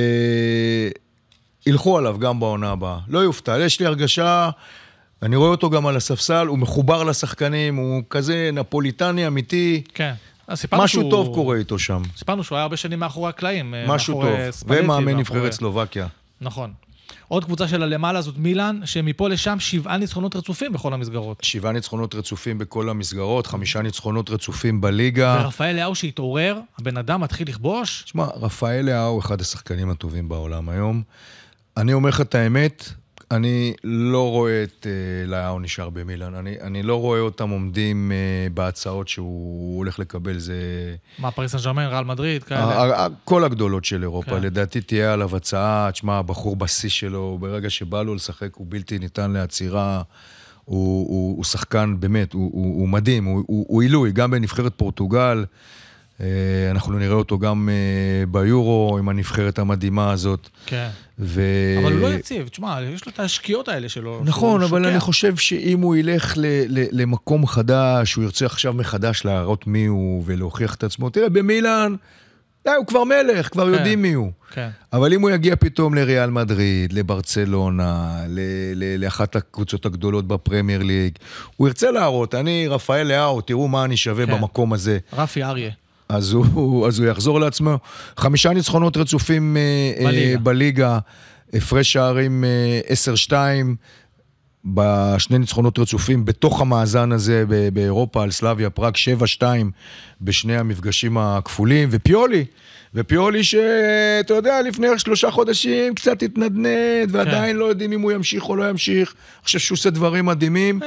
וילכו עליו גם בעונה הבאה. לא יופתע, יש לי הרגשה, אני רואה אותו גם על הספסל, הוא מחובר לשחקנים, הוא כזה נפוליטני אמיתי. כן. משהו טוב קורה איתו שם. סיפרנו שהוא היה הרבה שנים מאחורי הקלעים. משהו טוב, ומאמן נבחרת סלובקיה. נכון. עוד קבוצה של הלמעלה זאת מילאן, שמפה לשם 7 ניצחונות רצופים בכל המסגרות. 7 ניצחונות רצופים בכל המסגרות, 5 ניצחונות רצופים בליגה. ורפאל לאו שהתעורר, הבן אדם מתחיל לכבוש. תשמע, רפאל לאו הוא אחד השחקנים הטובים בעולם היום. אני אומר לך את האמת, אני לא רואה את לאו נשאר במילאן. אני לא רואה אותם עומדים בהצעות שהוא הולך לקבל. זה... מה, פריס סן ז'רמן, ריאל מדריד, כאלה? כל הגדולות של אירופה. לדעתי תהיה עליו הצעה, תשמע, הבחור בשיא שלו, ברגע שבא לו לשחק, הוא בלתי ניתן לעצירה. הוא שחקן באמת, הוא מדהים, הוא עילוי, גם בנבחרת פורטוגל. אנחנו נראה אותו גם ביורו עם הנבחרת המדהימה הזאת. כן. אבל הוא לא יציב, תשמע, יש לו את השקיעות האלה שלו. נכון, אבל אני חושב שאם הוא ילך למקום חדש, הוא ירצה עכשיו מחדש להראות מי הוא ולהוכיח את עצמו. תראה, במילאן, הוא כבר מלך, כבר יודעים מי הוא. אבל אם הוא יגיע פתאום לריאל מדריד, לברצלונה, לאחת הקבוצות הגדולות בפרמייר ליג, הוא ירצה להראות, אני רפאל לאו, תראו מה אני שווה במקום הזה. רפי אריה. אז הוא יחזור לעצמו. 5 ניצחונות רצופים בליגה, הפרש שערים 10-2, בשני ניצחונות רצופים בתוך המאזן הזה באירופה על סלאביה פראג, 7-2 בשני המפגשים הכפולים, ופיולי שאתה יודע, לפני 3 חודשים קצת התנדנד, ועדיין לא יודעים אם הוא ימשיך או לא ימשיך. אני חושב שהוא עושה דברים מדהימים,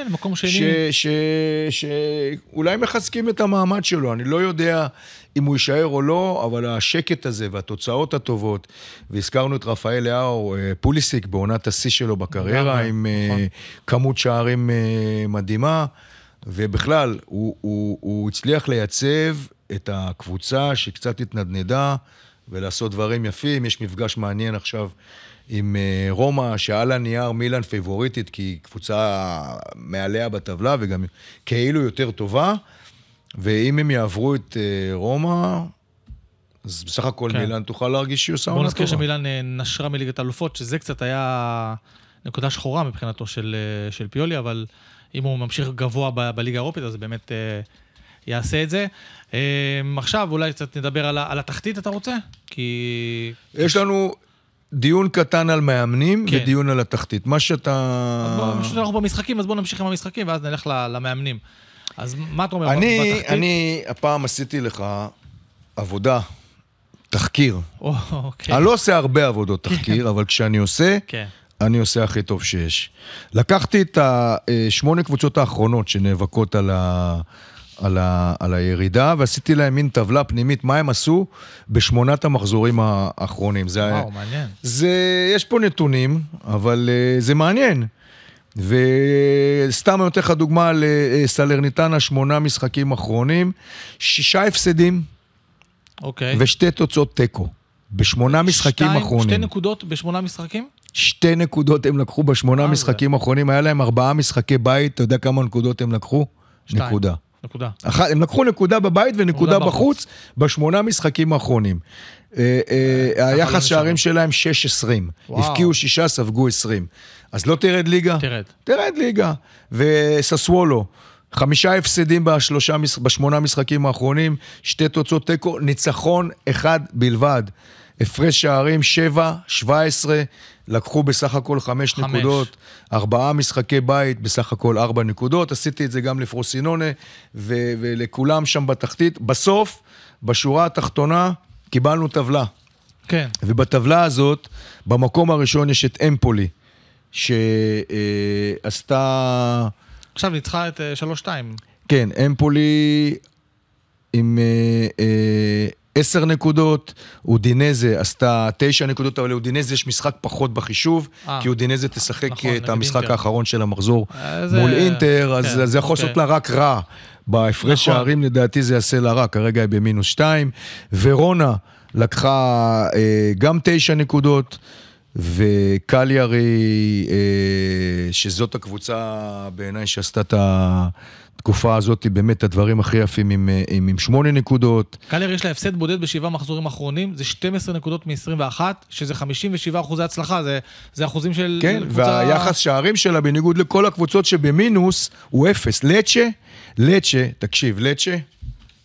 שאולי מחזקים את המעמד שלו. אני לא יודע אם הוא יישאר או לא, אבל השקט הזה והתוצאות הטובות, והזכרנו את רפאל לאו, פוליסיק בעונת השיא שלו בקריירה, עם כמות שערים מדהימה, ובכלל, הוא הצליח לייצב את הקבוצה שקצת התנדנדה, ולעשות דברים יפים. יש מפגש מעניין עכשיו עם רומא, שעל הנייר מילאן פייבוריטית, כי היא קבוצה מעליה בטבלה, וגם כאילו יותר טובה, ואם הם יעברו את רומא, אז בסך הכל מילאן תוכל להרגיש שהיא עושה עונה טובה. בוא נזכיר שמילאן נשרה מליגת האלופות, שזה קצת היה נקודה שחורה מבחינתו של פיולי, אבל אם הוא ממשיך גבוה בליגה האירופית, אז באמת יעשה את זה. עכשיו אולי קצת נדבר על התחתית, אתה רוצה? כי... יש לנו דיון קטן על מאמנים ודיון על התחתית. מה שאתה... אנחנו במשחקים, אז בוא נמשיך עם המשחקים, ואז נלך למאמנים. אז מה אתה אומר בתחתית? אני הפעם עשיתי לך עבודה, תחקיר. אני לא עושה הרבה עבודות תחקיר, אבל כשאני עושה, אני עושה הכי טוב שיש. לקחתי את 8 קבוצות האחרונות שנאבקות על הירידה, ועשיתי להם מין טבלה פנימית, מה הם עשו ב8 המחזורים האחרונים. וואו, מעניין. יש פה נתונים, אבל זה מעניין. וסתם נותן לך דוגמה לסלרניטנה, 8 משחקים אחרונים, 6 הפסדים, ו2 תוצאות טקו, ב8 משחקים אחרונים. 2 נקודות ב8 משחקים? 2 נקודות הם לקחו ב8 משחקים האחרונים, היה להם 4 משחקי בית, אתה יודע כמה נקודות הם לקחו? 2. נקודה. נקודה. הם לקחו נקודה בבית ונקודה בחוץ, ב8 משחקים האחרונים. היחס שערים שלהם 6-20. הפקיעו 6, ספגו 20. אז לא תרד ליגה? תרד ליגה. וססוולו, 5 הפסדים ב8 משחקים האחרונים, 2 תוצאות טקו, ניצחון 1 בלבד. הפרש שערים 7-17, לקחו בסך הכל 5 נקודות, 4 משחקי בית, בסך הכל 4 נקודות, עשיתי את זה גם לפרוסינונה, ולכולם שם בתחתית. בסוף, בשורה התחתונה, קיבלנו טבלה. כן. ובטבלה הזאת, במקום הראשון יש את אמפולי, שעשתה... עכשיו ניצחה את 3-2. כן, אמפולי עם 10 נקודות, אודינזה עשתה 9 נקודות, אבל לאודינזה יש משחק פחות בחישוב, כי אודינזה תשחק את המשחק האחרון של המחזור מול אינטר, אז זה יכול לעשות לה רק רע. בהפרש שערים לדעתי זה יעשה לה רע, כרגע היא ב-2, ורונה לקחה גם 9 נקודות, וקליארי, שזאת הקבוצה בעיניי שעשתה את התקופה הזאת, באמת הדברים הכי יפים עם 8 נקודות. קליארי יש לה הפסד בודד ב7 מחזורים אחרונים, זה 12 נקודות מ-21, שזה 57% הצלחה, זה אחוזים של... כן, והיחס שערים שלה בניגוד לכל הקבוצות שבמינוס הוא 0. לצ'ה, תקשיב, לצ'ה,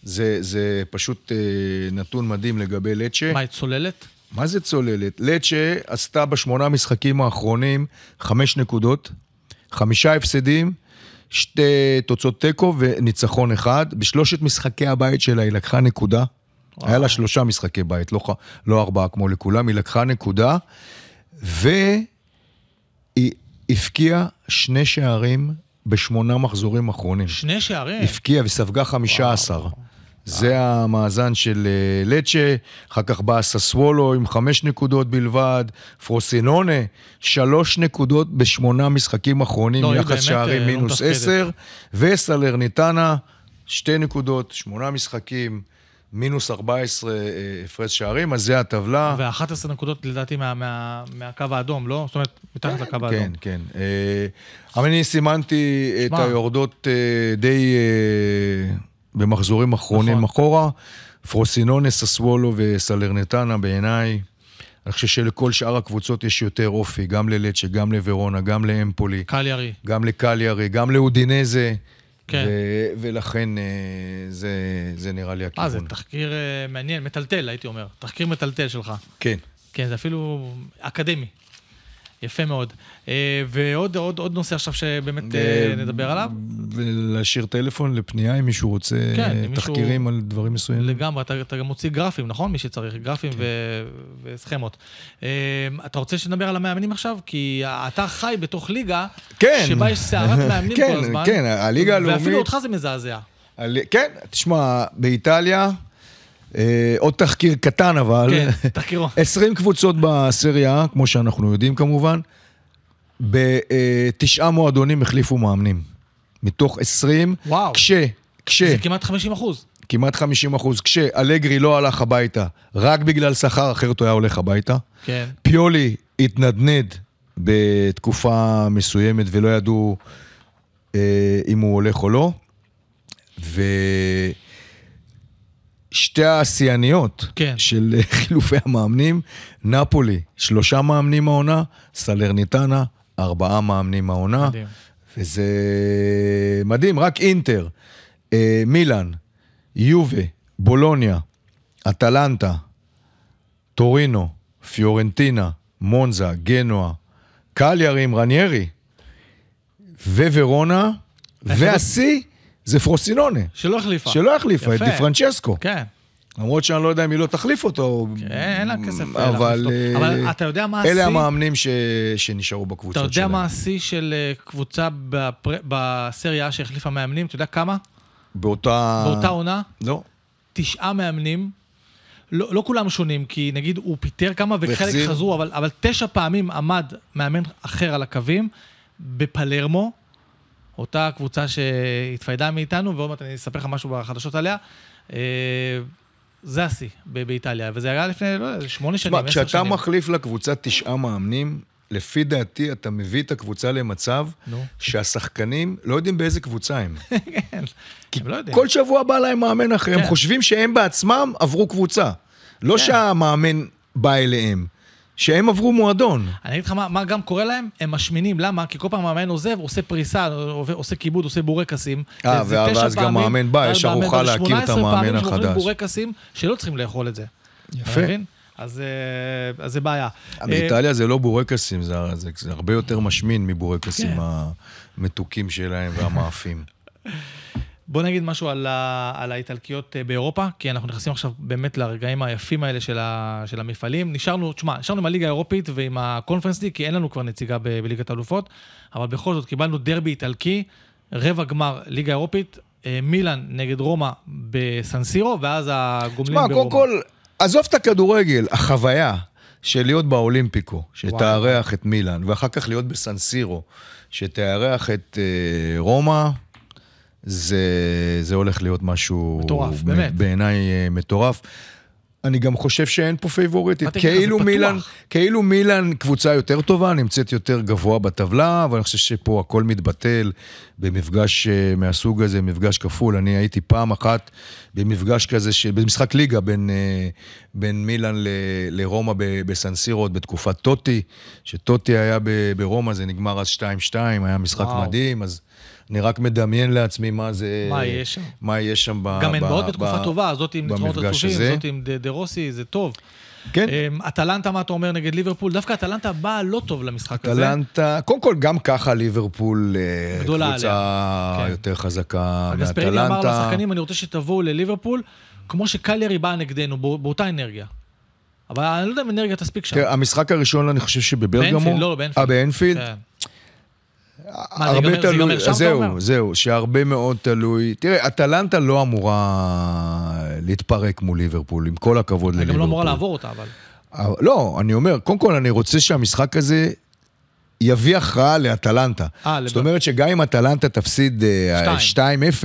זה פשוט נתון מדהים לגבי לצ'ה. מה, היא צוללת? מה זה צוללת? לצ'ה עשתה ב8 משחקים האחרונים 5 נקודות, 5 הפסדים, 2 תוצאות תיקו וניצחון אחד. בשלושת משחקי הבית שלה היא לקחה נקודה. היה לה 3 משחקי בית, לא 4 כמו לכולם. היא לקחה נקודה, והיא הפקיעה 2 שערים ב8 מחזורים אחרונים. 2 שערים? הפקיעה וספגה 15. זה המאזן של לצ'ה, אחר כך בא ססוולו עם 5 נקודות בלבד, פרוסינונה, 3 נקודות ב8 משחקים אחרונים, יחס שערים מינוס 10, וסלרניטנה, 2 נקודות, 8 משחקים, מינוס 14 הפרש שערים, אז זה הטבלה. ו11 נקודות לדעתי מהקו האדום, לא? זאת אומרת, מתחת לקו האדום. כן, כן. אבל אני סימנתי את היורדות די במחזורים אחרונים אחורה, פרוסינונה, ססוולו וסלרניטנה בעיניי. אני חושב שלכל שאר הקבוצות יש יותר אופי, גם ללצ'ה, גם לוורונה, גם לאמפולי. קליארי. גם לקליארי, גם לאודינזה. כן. ולכן זה נראה לי הכיוון. זה תחקיר מעניין, מטלטל, הייתי אומר. תחקיר מטלטל שלך. כן. כן, זה אפילו אקדמי. יפה מאוד. ועוד נושא עכשיו שבאמת נדבר עליו. ולהשאיר טלפון לפנייה אם מישהו רוצה תחקירים על דברים מסוימים. לגמרי, אתה גם מוציא גרפים, נכון? מי שצריך, גרפים וסכמות. אתה רוצה שנדבר על המאמנים עכשיו? כי אתה חי בתוך ליגה, שבה יש סערת מאמנים כל הזמן. כן, הליגה הלאומית. ואפילו אותך זה מזעזע. כן, תשמע, באיטליה, עוד תחקיר קטן אבל, כן, תחקירו. 20 קבוצות בסריה, כמו שאנחנו יודעים כמובן, ב9 מועדונים החליפו מאמנים. מתוך 20, וואו. זה כמעט 50%. כמעט 50%, כשאלגרי לא הלך הביתה, רק בגלל שכר, אחרת הוא היה הולך הביתה. כן. פיולי התנדנד בתקופה מסוימת, ולא ידעו אם הוא הולך או לא. שתי השיאניות של חילופי המאמנים, נפולי, 3 מאמנים העונה, סלרניטנה, 4 מאמנים העונה, מדהים. וזה מדהים, רק אינטר, מילאן, יובה, בולוניה, אטלנטה, טורינו, פיורנטינה, מונזה, גנואה, קליארי עם רניירי, וורונה, והשיא, זה פרוסינונה. שלא החליפה. שלא החליפה, את די פרנצ'סקו. כן. למרות שאני לא יודע אם היא לא תחליף אותו. כן, אין לה כסף. אבל אתה יודע מה השיא? אלה המאמנים שנשארו בקבוצות שלהם. אתה יודע מה השיא של קבוצה בסריה שהחליפה מאמנים? אתה יודע כמה? באותה עונה? לא. 9 מאמנים. לא כולם שונים, כי נגיד הוא פיטר כמה וחלק חזרו, אבל 9 פעמים עמד מאמן אחר על הקווים, בפלרמו, אותה קבוצה שהתפיידה מאיתנו, ועוד מעט אני אספר לך משהו בחדשות עליה, זה השיא באיטליה, וזה היה לפני 8 שנים, 10 שנים. כשאתה מחליף לקבוצה 9 מאמנים, לפי דעתי אתה מביא את הקבוצה למצב שהשחקנים לא יודעים באיזה קבוצה הם. כן, הם לא יודעים. כל שבוע בא להם מאמן אחר, הם חושבים שהם בעצמם עברו קבוצה. לא שהמאמן בא אליהם. שהם עברו מועדון. אני אגיד לך מה גם קורה להם, הם משמינים, למה? כי כל פעם מאמן עוזב, עושה פריסה, עושה כיבוד, עושה בורקסים. ואז גם מאמן בא, יש ארוחה להכיר את המאמן החדש. 18 פעמים בורקסים שלא צריכים לאכול את זה. יפה. אז זה בעיה. באיטליה זה לא בורקסים, זה הרבה יותר משמין מבורקסים המתוקים שלהם והמאפים. בוא נגיד משהו על האיטלקיות באירופה, כי אנחנו נכנסים עכשיו באמת לרגעים היפים האלה של המפעלים. נשארנו עם הליגה האירופית ועם הקונפרנס ליג, כי אין לנו כבר נציגה בליגת האלופות, אבל בכל זאת קיבלנו דרבי איטלקי, רבע גמר ליגה האירופית, מילאן נגד רומא בסנסירו, ואז הגומלין ברומא. קודם כל, עזוב את הכדורגל, החוויה של להיות באולימפיקו, שתארח את מילאן, ואחר כך להיות בסנסירו, שתארח את רומא, זה הולך להיות משהו מטורף, באמת. בעיניי מטורף. אני גם חושב שאין פה פייבוריטית. כאילו מילאן קבוצה יותר טובה, נמצאת יותר גבוה בטבלה, אבל אני חושב שפה הכל מתבטל במפגש מהסוג הזה, מפגש כפול. אני הייתי פעם אחת במפגש כזה, במשחק ליגה בין מילאן לרומא בסנסירו, בתקופת טוטי, שטוטי היה ברומא, זה נגמר אז 2-2, היה משחק מדהים, אז אני רק מדמיין לעצמי מה זה... מה יש שם גם הן באות בתקופה טובה, זאת עם ניצחונות רצופים, זאת עם דה רוסי, זה טוב. כן. אטלנטה, מה אתה אומר נגד ליברפול? דווקא אטלנטה באה לא טוב למשחק הזה. אטלנטה, קודם כל גם ככה ליברפול קבוצה יותר חזקה מאטלנטה. גספריני אמר לשחקנים, אני רוצה שתבואו לליברפול, כמו שקליירי באה נגדנו, באותה אנרגיה. אבל אני לא יודע אם אנרגיה תספיק שם. המשחק הראשון, אני חושב שבברגמו... לא, באנפילד. באנפילד. הרבה תלוי, זהו, שהרבה מאוד תלוי. תראה, אטלנטה לא אמורה להתפרק מול ליברפול, עם כל הכבוד לליברפול. גם לא אמורה לעבור אותה, אבל... לא, אני אומר, קודם כל אני רוצה שהמשחק הזה יביא הכרעה לאטלנטה. זאת אומרת שגם אם אטלנטה תפסיד 2-0,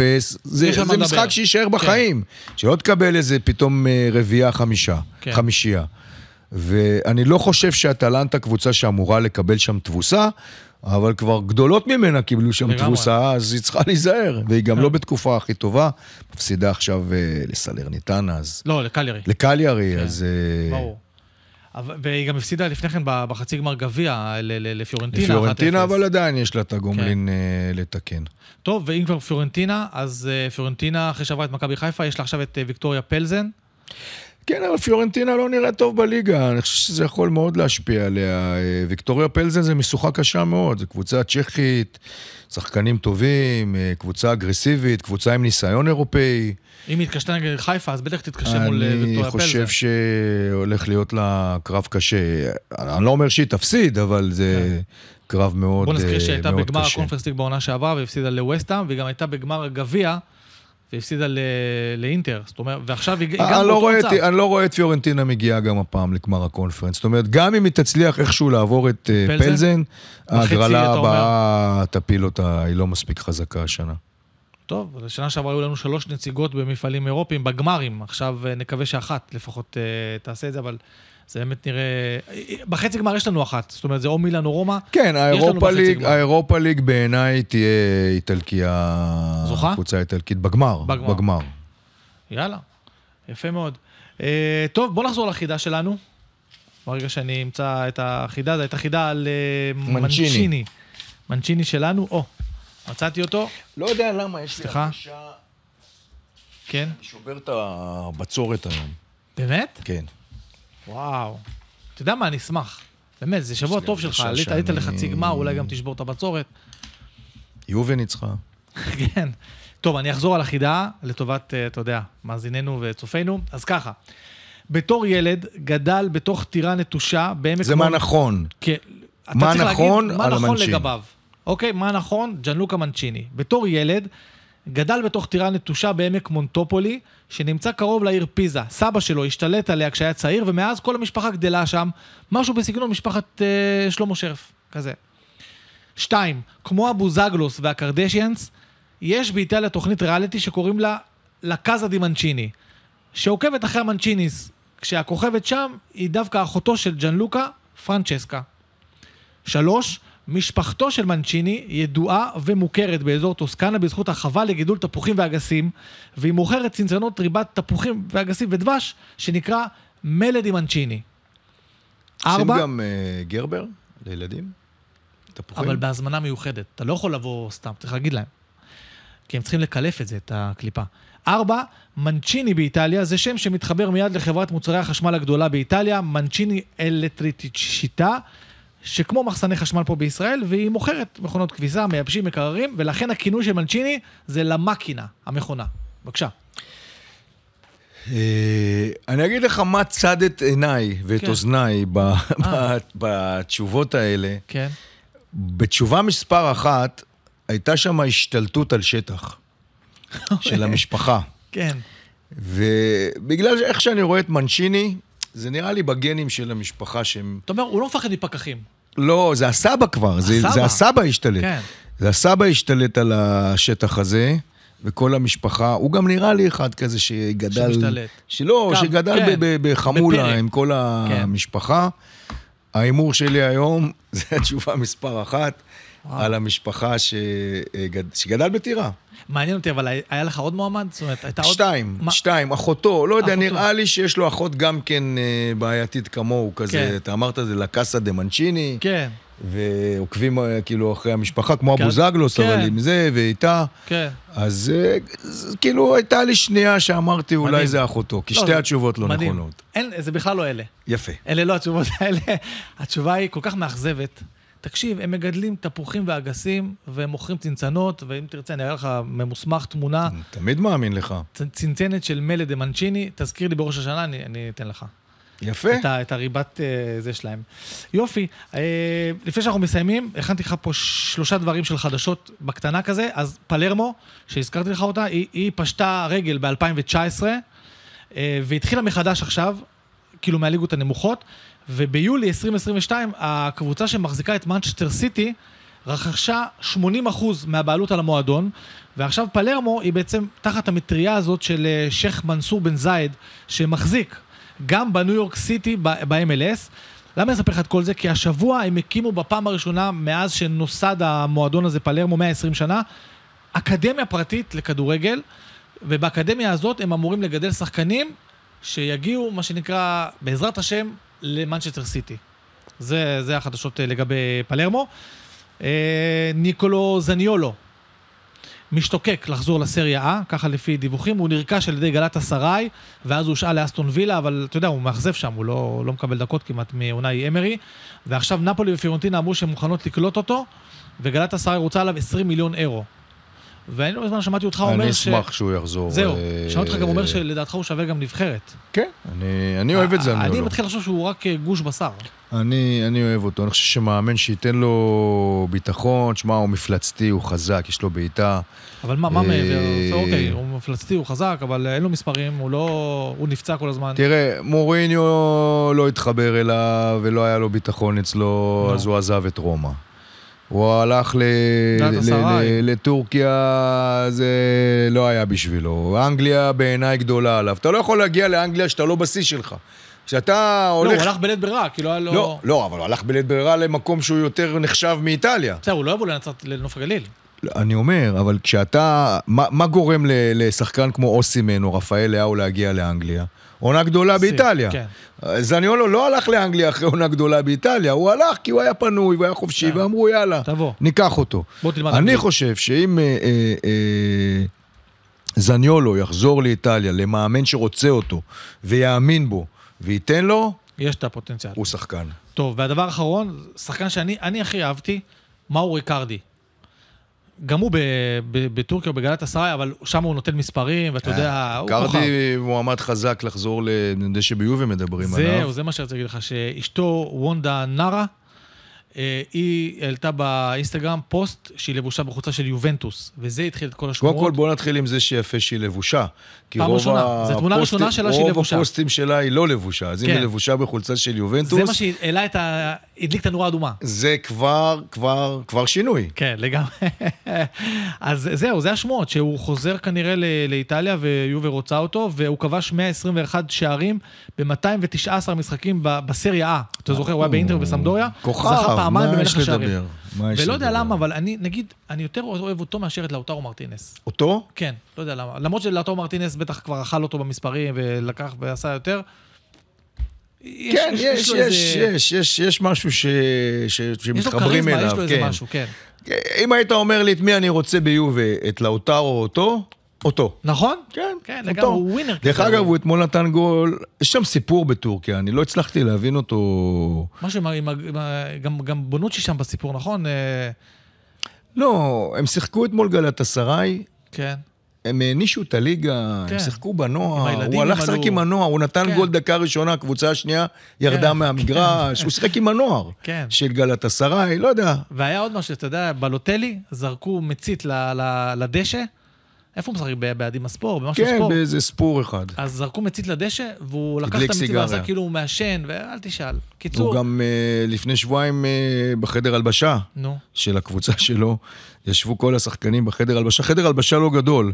זה משחק שישאר בחיים. שלא תקבל איזה פתאום רביעייה חמישייה. ואני לא חושב שאטלנטה קבוצה שאמורה לקבל שם תבוסה, אבל כבר גדולות ממנה קיבלו שם תבוסה, אז היא צריכה להיזהר, והיא גם לא בתקופה הכי טובה, מפסידה עכשיו לסלרניטנה, אז... לא, לקליירי. לקליירי, אז... ברור. והיא גם הפסידה לפני כן בחצי גמר גביע לפיורנטינה. לפיורנטינה, אבל עדיין יש לה את הגומלין לתקן. טוב, ואם כבר פיורנטינה, אז פיורנטינה, אחרי שעברה את מכבי חיפה, יש לה עכשיו את ויקטוריה פלזן. כן, אבל פיורנטינה לא נראה טוב בליגה, אני חושב שזה יכול מאוד להשפיע עליה. ויקטוריה פלזן זה משוכה קשה מאוד, זו קבוצה צ'כית, שחקנים טובים, קבוצה אגרסיבית, קבוצה עם ניסיון אירופאי. אם התקשתה נגד חיפה, אז בטח תתקשה מול ויקטוריה פלזן. אני חושב שהולך להיות לה קרב קשה. אני לא אומר שהיא תפסיד, אבל זה קרב מאוד קשה. בוא נזכיר שהייתה בגמר הקונפרנס ליג בעונה שעברה, והפסידה לווסטהאם, והיא גם הייתה בגמר הגביע, והפסידה לאינטר, זאת אומרת, ועכשיו היא גם באותו מצב. אני לא רואה את פיורנטינה מגיעה גם הפעם לגמר הקונפרנס, זאת אומרת, גם אם היא תצליח איכשהו לעבור את פלזן, ההגרלה הבאה תפיל אותה, היא לא מספיק חזקה השנה. טוב, לשנה שעברה היו לנו 3 נציגות במפעלים אירופיים, בגמרים, עכשיו נקווה שאחת לפחות תעשה את זה, אבל זה באמת נראה... בחצי גמר יש לנו אחת, זאת אומרת, זה או מילאן או רומא. כן, האירופה ליג בעיניי תהיה איטלקיה... זוכה? קבוצה איטלקית בגמר. יאללה, יפה מאוד. טוב, בוא נחזור לחידה שלנו. ברגע שאני אמצא את החידה, זו הייתה חידה על מנצ'יני. מנצ'יני שלנו, מצאתי אותו. לא יודע למה, יש לי הרגישה... כן? אני שובר את הבצורת היום. באמת? כן. וואו. אתה יודע מה, אני אשמח. באמת, זה שבוע טוב שלך, היית לחצי גמר, אולי גם תשבור את הבצורת. יובה ניצחה. כן. טוב, אני אחזור על החידה, לטובת, אתה יודע, מאזיננו וצופינו. אז ככה, בתור ילד, גדל בתוך טירה נטושה, בעמק... זה מה נכון. כן. מה נכון על המנצ'יני. מה נכון לגביו. אוקיי, מה נכון? ג'אנלוקה מנצ'יני. בתור ילד, גדל בתוך טירה נטושה בעמק מונטופולי, שנמצא קרוב לעיר פיזה. סבא שלו השתלט עליה כשהיה צעיר, ומאז כל המשפחה גדלה שם, משהו בסגנון משפחת שלמה שרף, כזה. 2. כמו הבוזגלוס והקרדשיאנס, יש באיטליה תוכנית ריאליטי שקוראים לה לקאזה די מנצ'יני, שעוקבת אחרי המנצ'יניס, כשהכוכבת שם היא דווקא אחותו של ג'אנלוקה, פרנצ'סקה. 3. משפחתו של מנצ'יני ידועה ומוכרת באזור טוסקנה בזכות החווה לגידול תפוחים ואגסים, והיא מוכרת צנצנות ריבת תפוחים ואגסים ודבש, שנקרא מלדי מנצ'יני. 4. עושים גם גרבר לילדים? תפוחים? אבל בהזמנה מיוחדת. אתה לא יכול לבוא סתם, צריך להגיד להם. כי הם צריכים לקלף את זה, את הקליפה. 4. מנצ'יני באיטליה, זה שם שמתחבר מיד לחברת מוצרי החשמל הגדולה באיטליה, מנצ'יני אלקטריציטה, שכמו מחסני חשמל פה בישראל, והיא מוכרת מכונות כביסה, מייבשים, מקררים, ולכן הכינוי של מנצ'יני זה למקינה, המכונה. בבקשה. אני אגיד לך מה צד את עיניי ואת אוזניי בתשובות האלה. כן. בתשובה מספר 1, הייתה שם השתלטות על שטח של המשפחה. כן. ובגלל איך שאני רואה את מנצ'יני, זה נראה לי בגנים של המשפחה שהם... אתה אומר, הוא לא מפחד מפקחים. לא, זה הסבא כבר, זה הסבא השתלט. כן. זה הסבא השתלט על השטח הזה, וכל המשפחה, הוא גם נראה לי אחד כזה שגדל... שמשתלט. שלא, שגדל בחמולה עם כל המשפחה. האימור שלי היום, זה התשובה מספר 1, על המשפחה שגדל בטירה. מעניין אותי, אבל היה לך עוד מועמד? זאת אומרת, הייתה עוד... 2, אחותו, לא יודע, נראה לי שיש לו אחות גם כן בעייתית כמוהו, כזה, אתה אמרת, זה לקאסה דה מנצ'יני. כן. ועוקבים כאילו אחרי המשפחה, כמו אבו זגלוס, אבל עם זה ואיתה. כן. אז כאילו הייתה לי שנייה שאמרתי אולי זה אחותו, כי שתי התשובות לא נכונות. זה בכלל לא אלה. יפה. אלה לא התשובות האלה. התשובה היא כל כך מאכזבת. תקשיב, הם מגדלים תפוחים ואגסים, והם מוכרים צנצנות, ואם תרצה, אני אראה לך ממוסמך תמונה. תמיד מאמין לך. צנצנת של מלה דה מנצ'יני, תזכיר לי בראש השנה, אני אתן לך. יפה. את הריבת זה שלהם. יופי, לפני שאנחנו מסיימים, הכנתי לך פה 3 דברים של חדשות בקטנה כזה, אז פלרמו, שהזכרתי לך אותה, היא פשטה רגל ב-2019, והתחילה מחדש עכשיו, כאילו מהליגות הנמוכות, וביולי 2022, הקבוצה שמחזיקה את מנצ'סטר סיטי, רכשה 80% מהבעלות על המועדון, ועכשיו פלרמו היא בעצם תחת המטריה הזאת של שייך מנסור בן זייד, שמחזיק גם בניו יורק סיטי, ב-MLS. למה אספר לך את כל זה? כי השבוע הם הקימו בפעם הראשונה, מאז שנוסד המועדון הזה, פלרמו 120 שנה, אקדמיה פרטית לכדורגל, ובאקדמיה הזאת הם אמורים לגדל שחקנים, שיגיעו, מה שנקרא, בעזרת השם, למנצ'סטר סיטי. זה החדשות לגבי פלרמו. ניקולו זניולו משתוקק לחזור לסריה A, ככה לפי דיווחים, הוא נרכש על ידי גלאטסראי, ואז הוא הושאל לאסטון וילה, אבל אתה יודע, הוא מאכזב שם, הוא לא מקבל דקות כמעט מאונאי אמרי, ועכשיו נפולי ופיורנטינה אמרו שהן מוכנות לקלוט אותו, וגלאטסראי רוצה עליו 20 מיליון אירו. ואני לא בזמן שמעתי אותך אומר אני אשמח שהוא יחזור. זהו, שמעתי אותך גם אומר שלדעתך הוא שווה גם נבחרת. כן, אני אוהב את זה. אני מתחיל לחשוב שהוא רק גוש בשר. אני אוהב אותו, אני חושב שמאמן שייתן לו ביטחון, שמה הוא מפלצתי, הוא חזק, יש לו בעיטה. אבל מה מעבר? אוקיי, הוא מפלצתי, הוא חזק, אבל אין לו מספרים, הוא נפצע כל הזמן. תראה, מוריניו לא התחבר אליו, ולא היה לו ביטחון אצלו, אז הוא עזב את רומא. הוא הלך לטורקיה, זה לא היה בשבילו. אנגליה בעיניי גדולה עליו. אתה לא יכול להגיע לאנגליה שאתה לא בשיא שלך. כשאתה הולך... לא, הוא הלך בלית ברירה, כאילו היה לו... לא, אבל הוא הלך בלית ברירה למקום שהוא יותר נחשב מאיטליה. בסדר, הוא לא יבוא לנוף הגליל. אני אומר, אבל כשאתה... מה גורם לשחקן כמו אוסימן או רפאל לאהו להגיע לאנגליה? עונה גדולה באיטליה. זניולו לא הלך לאנגליה אחרי עונה גדולה באיטליה, הוא הלך כי הוא היה פנוי והיה חופשי, ואמרו יאללה, ניקח אותו. אני חושב שאם זניולו יחזור לאיטליה, למאמן שרוצה אותו, ויאמין בו, וייתן לו, יש את הפוטנציאל. הוא שחקן. טוב, והדבר האחרון, שחקן שאני הכי אהבתי, מאורו ריקרדי. גם הוא בטורקיה, בגלאטסראי, אבל שם הוא נותן מספרים, ואתה יודע, הוא כוכב. קרדי מועמד חזק לחזור לדשא ביובה מדברים עליו. זה מה שרציתי להגיד לך, שאשתו וונדה נארה, היא העלתה באינסטגרם פוסט שהיא לבושה בחוצה של יובנטוס, וזה התחיל את כל השמועות. קודם כל בוא נתחיל עם זה שיפה שהיא לבושה. פעם ראשונה, זו תמונה ראשונה שלה שהיא לבושה. רוב הפוסטים שלה היא לא לבושה, אז אם היא לבושה בחולצה של יובנטוס... זה מה שהעלה הדליק את הנורה האדומה. זה כבר שינוי. כן, לגמרי. אז זהו, זה השמועות, שהוא חוזר כנראה לאיטליה, ויובה רוצה אותו, והוא כבש 121 שערים ב-219 משחקים בסריה A. אתה זוכר, הוא היה באינטר ובסמדוריה. כוכב, מה יש לדבר? ולא יודע למה, אבל אני יותר אוהב אותו מאשר את לאוטרו מרטינס. אותו? כן, לא יודע למה. למרות שלאוטרו מרטינס בטח כבר אכל אותו במספרים, ולקח ועשה יותר. כן, יש משהו שמתחברים אליו. יש לו איזה משהו, כן. אם היית אומר לי את מי אני רוצה ביובה, את לאוטרו או אותו. נכון? כן, לגמרי, הוא ווינר. דרך אגב, הוא אתמול נתן גול, יש שם סיפור בטורקיה, אני לא הצלחתי להבין אותו. משהו, גם בונוצ'י שם בסיפור, נכון? לא, הם שיחקו אתמול גלאטסראי. כן. הם הענישו את הליגה, הם שיחקו בנוער, הוא הלך לשחק עם הנוער, הוא נתן גול דקה ראשונה, הקבוצה השנייה ירדה מהמגרש, הוא שיחק עם הנוער של גלאטסראי, לא יודע. והיה עוד משהו, אתה יודע, בלוטלי, זרקו מצית לדשא, איפה הוא משחק? בעדים הספור? במשהו ספור? כן, באיזה ספור אחד. אז זרקו מצית לדשא, והוא לקח את המצית ועשה כאילו הוא מעשן, ואל תשאל. קיצור. הוא גם לפני שבועיים בחדר הלבשה של הקבוצה שלו, ישבו כל השחקנים בחדר הלבשה, חדר הלבשה לא גדול,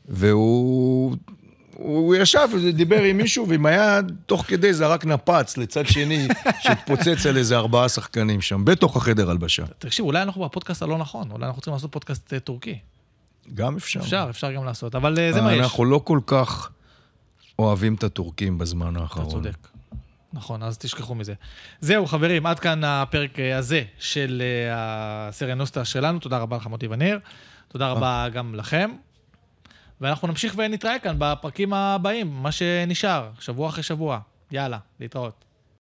והוא ישב ודיבר עם מישהו, ועם היד, תוך כדי זרק נפץ לצד שני, שהתפוצץ על איזה 4 שחקנים שם, בתוך החדר הלבשה. תקשיב, אולי אנחנו בפודקאסט הלא נכון, אולי אנחנו צריכים לעשות פודקאסט טורקי. גם אפשר. אפשר גם לעשות, אבל זה מה יש. אנחנו לא כל כך אוהבים את הטורקים בזמן האחרון. אתה צודק. נכון, אז תשכחו מזה. זהו, חברים, עד כאן הפרק הזה של הסריה נוסטה שלנו. תודה רבה לך, מוטי וניר. תודה רבה גם לכם. ואנחנו נמשיך ונתראה כאן בפרקים הבאים, מה שנשאר, שבוע אחרי שבוע. יאללה, להתראות.